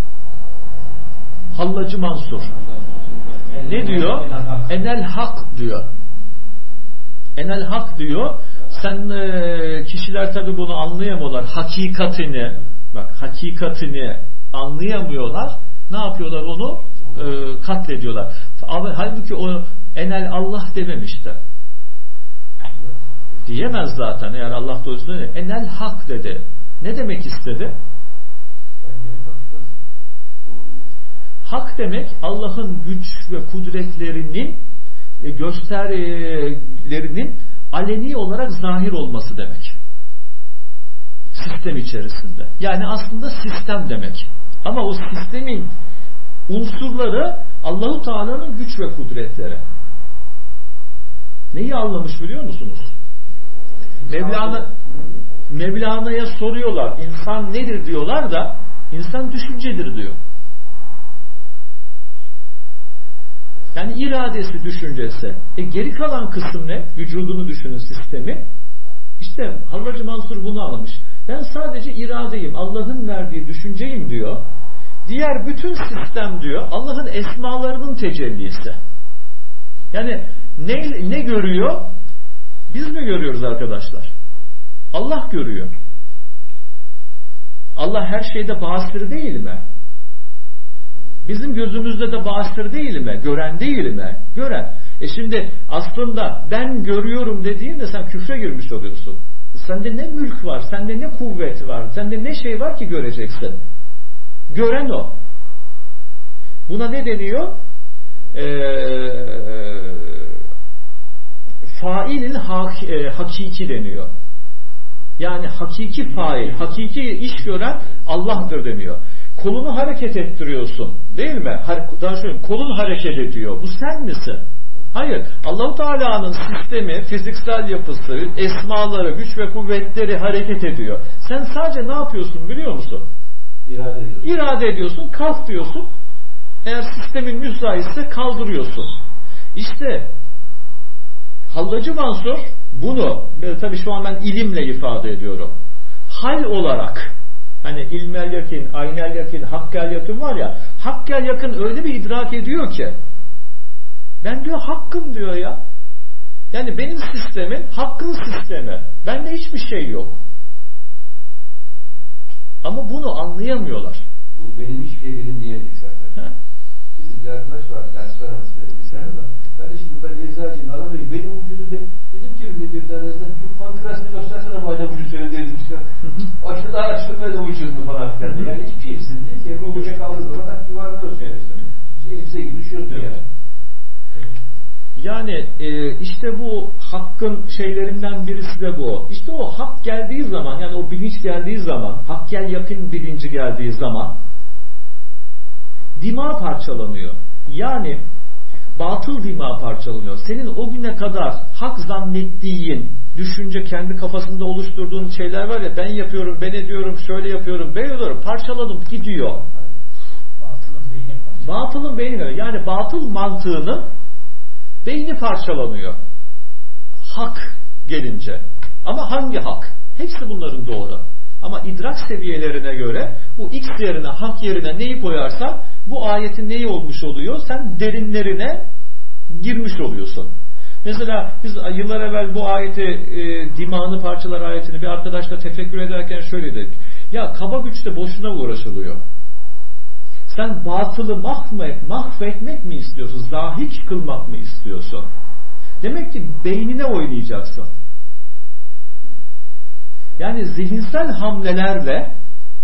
Hallacı Mansur. Ne diyor? Enel hak diyor. Enel hak diyor. Sen kişiler tabi bunu anlayamıyorlar. Hakikatini anlayamıyorlar. Ne yapıyorlar onu? Katlediyorlar. Halbuki o enel Allah dememişti. Diyemez zaten eğer Allah dostu değil. Enel hak dedi. Ne demek istedi? Hak demek Allah'ın güç ve kudretlerinin göstergelerinin aleni olarak zahir olması demek. Sistem içerisinde. Yani aslında sistem demek. Ama o sistemin unsurları Allahu Teala'nın güç ve kudretleri. Neyi anlamış biliyor musunuz? Mevlana'ya soruyorlar. İnsan nedir diyorlar da insan düşüncedir diyor. Yani iradesi, düşüncesi. Geri kalan kısım ne? Vücudunu düşünün, sistemi. İşte Hallacı Mansur bunu anlamış. Ben sadece iradeyim, Allah'ın verdiği düşünceyim diyor. Diğer bütün sistem diyor Allah'ın esmalarının tecellisi. Yani ne görüyor? Biz mi görüyoruz arkadaşlar? Allah görüyor. Allah her şeyde basir değil mi? Bizim gözümüzde de basir değil mi? Gören değil mi? Gören. Şimdi aslında ben görüyorum dediğinde sen küfre girmiş oluyorsun. Sende ne mülk var, sende ne kuvvet var, sende ne şey var ki göreceksin. Gören o. Buna ne deniyor? Failin hakiki deniyor. Yani hakiki fail, hakiki iş gören Allah'tır deniyor. Kolunu hareket ettiriyorsun, değil mi? Daha şöyle, kolun hareket ediyor. Bu sen misin? Hayır. Allah-u Teala'nın sistemi, fiziksel yapısı, esmaları, güç ve kuvvetleri hareket ediyor. Sen sadece ne yapıyorsun biliyor musun? İrade ediyorsun, kalk diyorsun. Eğer sistemin müsaitse kaldırıyorsun. İşte Hallacı Mansur bunu, tabii şu an ben ilimle ifade ediyorum. Hal olarak, hani ilmel yakin, aynel yakin, hakkel yakin var ya, hakkel yakın öyle bir idrak ediyor ki, ben diyor hakkım diyor ya. Yani benim sistemim hakkın sistemi. Bende hiçbir şey yok. Ama bunu anlayamıyorlar.
Bu benim hiçbir şey benim diyecek zaten. Bizim bir arkadaş var, ders veren bilgisayarda. Kardeşim ben eczacıyım, alamayayım. Benim vücudum dedim ki bir tanesinden şu pankreasını göstersene madem vücut söyledi dedim. Açıklar açıklar vücudunu falan filan. Yani hiçbir şey hepsini değil ki. Bu uçak aldığı zaman tak yuvarlanıyorsun yani işte. Elbise gibi düşüyorsun yani.
Yani işte bu hakkın şeylerinden birisi de bu. İşte o hak geldiği zaman, yani o bilinç geldiği zaman, hakkel yakın bilinci geldiği zaman dima parçalanıyor. Yani batıl dima parçalanıyor. Senin o güne kadar hak zannettiğin düşünce, kendi kafasında oluşturduğun şeyler var ya, ben yapıyorum, ben ediyorum, şöyle yapıyorum, ben ediyorum, parçalanıp gidiyor. Batılın beyni, yani batıl mantığının beyni parçalanıyor. Hak gelince. Ama hangi hak? Hepsi bunların doğru. Ama idrak seviyelerine göre bu x yerine, hak yerine neyi koyarsan bu ayetin neyi olmuş oluyor? Sen derinlerine girmiş oluyorsun. Mesela biz yıllar evvel bu ayeti, dimağını parçalar ayetini bir arkadaşla tefekkür ederken şöyle dedik. Ya kaba güçte boşuna uğraşılıyor. Sen batılı mahvetmek mi istiyorsun? Zahik kılmak mı istiyorsun? Demek ki beynine oynayacaksın. Yani zihinsel hamlelerle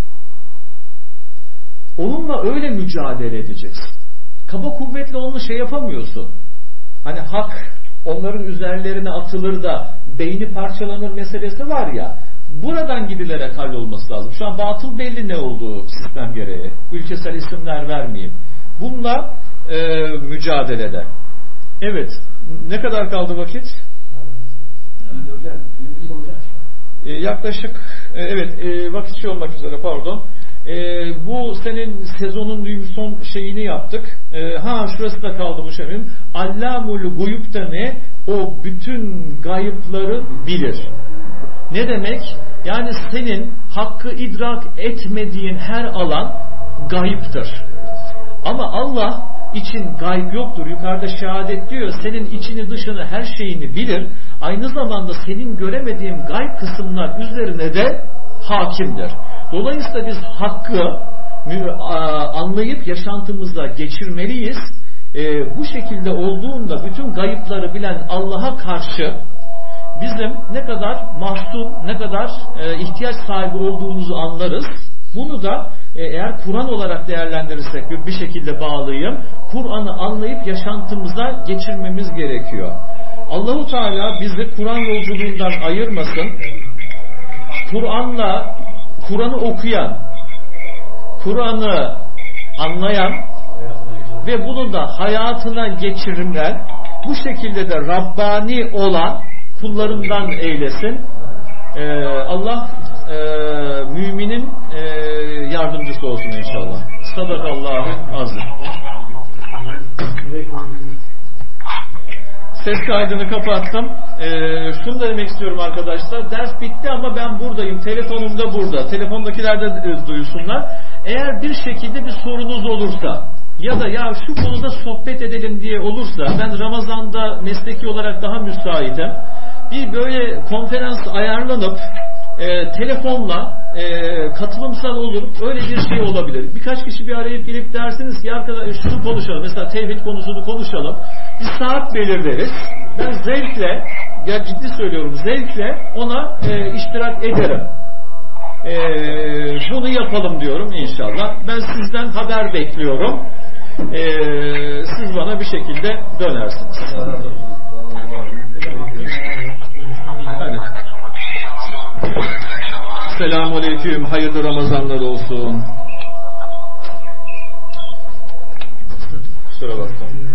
onunla öyle mücadele edeceksin. Kaba kuvvetle onu şey yapamıyorsun. Hani hak onların üzerlerine atılır da beyni parçalanır meselesi var ya, buradan gidilerek hallolması lazım. Şu an batıl belli ne olduğu sistem gereği. Ülkesel isimler vermeyeyim. Bununla mücadelede. Evet. Ne kadar kaldı vakit? Yaklaşık vakit şey olmak üzere, pardon. Bu senin sezonun son şeyini yaptık. Şurası da kaldı bu şeyim. Allamul guyub da ne? O bütün gayıpları bilir. Ne demek? Yani senin hakkı idrak etmediğin her alan gayiptir. Ama Allah için gayb yoktur. Yukarıda şehadet diyor. Senin içini dışını her şeyini bilir. Aynı zamanda senin göremediğin gayb kısımlar üzerine de hakimdir. Dolayısıyla biz hakkı anlayıp yaşantımıza geçirmeliyiz. Bu şekilde olduğunda bütün gayıpları bilen Allah'a karşı bizim ne kadar mahzun, ne kadar ihtiyaç sahibi olduğumuzu anlarız. Bunu da eğer Kur'an olarak değerlendirirsek bir şekilde bağlayayım. Kur'an'ı anlayıp yaşantımıza geçirmemiz gerekiyor. Allahu Teala bizi Kur'an yolculuğundan ayırmasın. Kur'an'ı okuyan, Kur'an'ı anlayan ve bunu da hayatına geçiren, bu şekilde de Rabbani olan kullarından eylesin. Allah müminin yardımcısı olsun inşallah. Sadakallahu azim. Ses kaydını kapattım. Şunu da demek istiyorum arkadaşlar. Ders bitti ama ben buradayım. Telefonum da burada. Telefondakiler de duysunlar. Eğer bir şekilde bir sorunuz olursa ya da ya şu konuda sohbet edelim diye olursa, ben Ramazan'da mesleki olarak daha müsaitim. Bir böyle konferans ayarlanıp telefonla katılımsal olup öyle bir şey olabilir. Birkaç kişi bir arayıp gelip dersiniz ki arkadaşlar şunu konuşalım. Mesela tevhid konusunu konuşalım. Bir saat belirleriz. Ben zevkle, ciddi söylüyorum, zevkle ona iştirak ederim. Bunu yapalım diyorum inşallah. Ben sizden haber bekliyorum. Siz bana bir şekilde dönersiniz. Hadi. Selamünaleyküm. Hayırlı Ramazanlar olsun. Kusura bakma.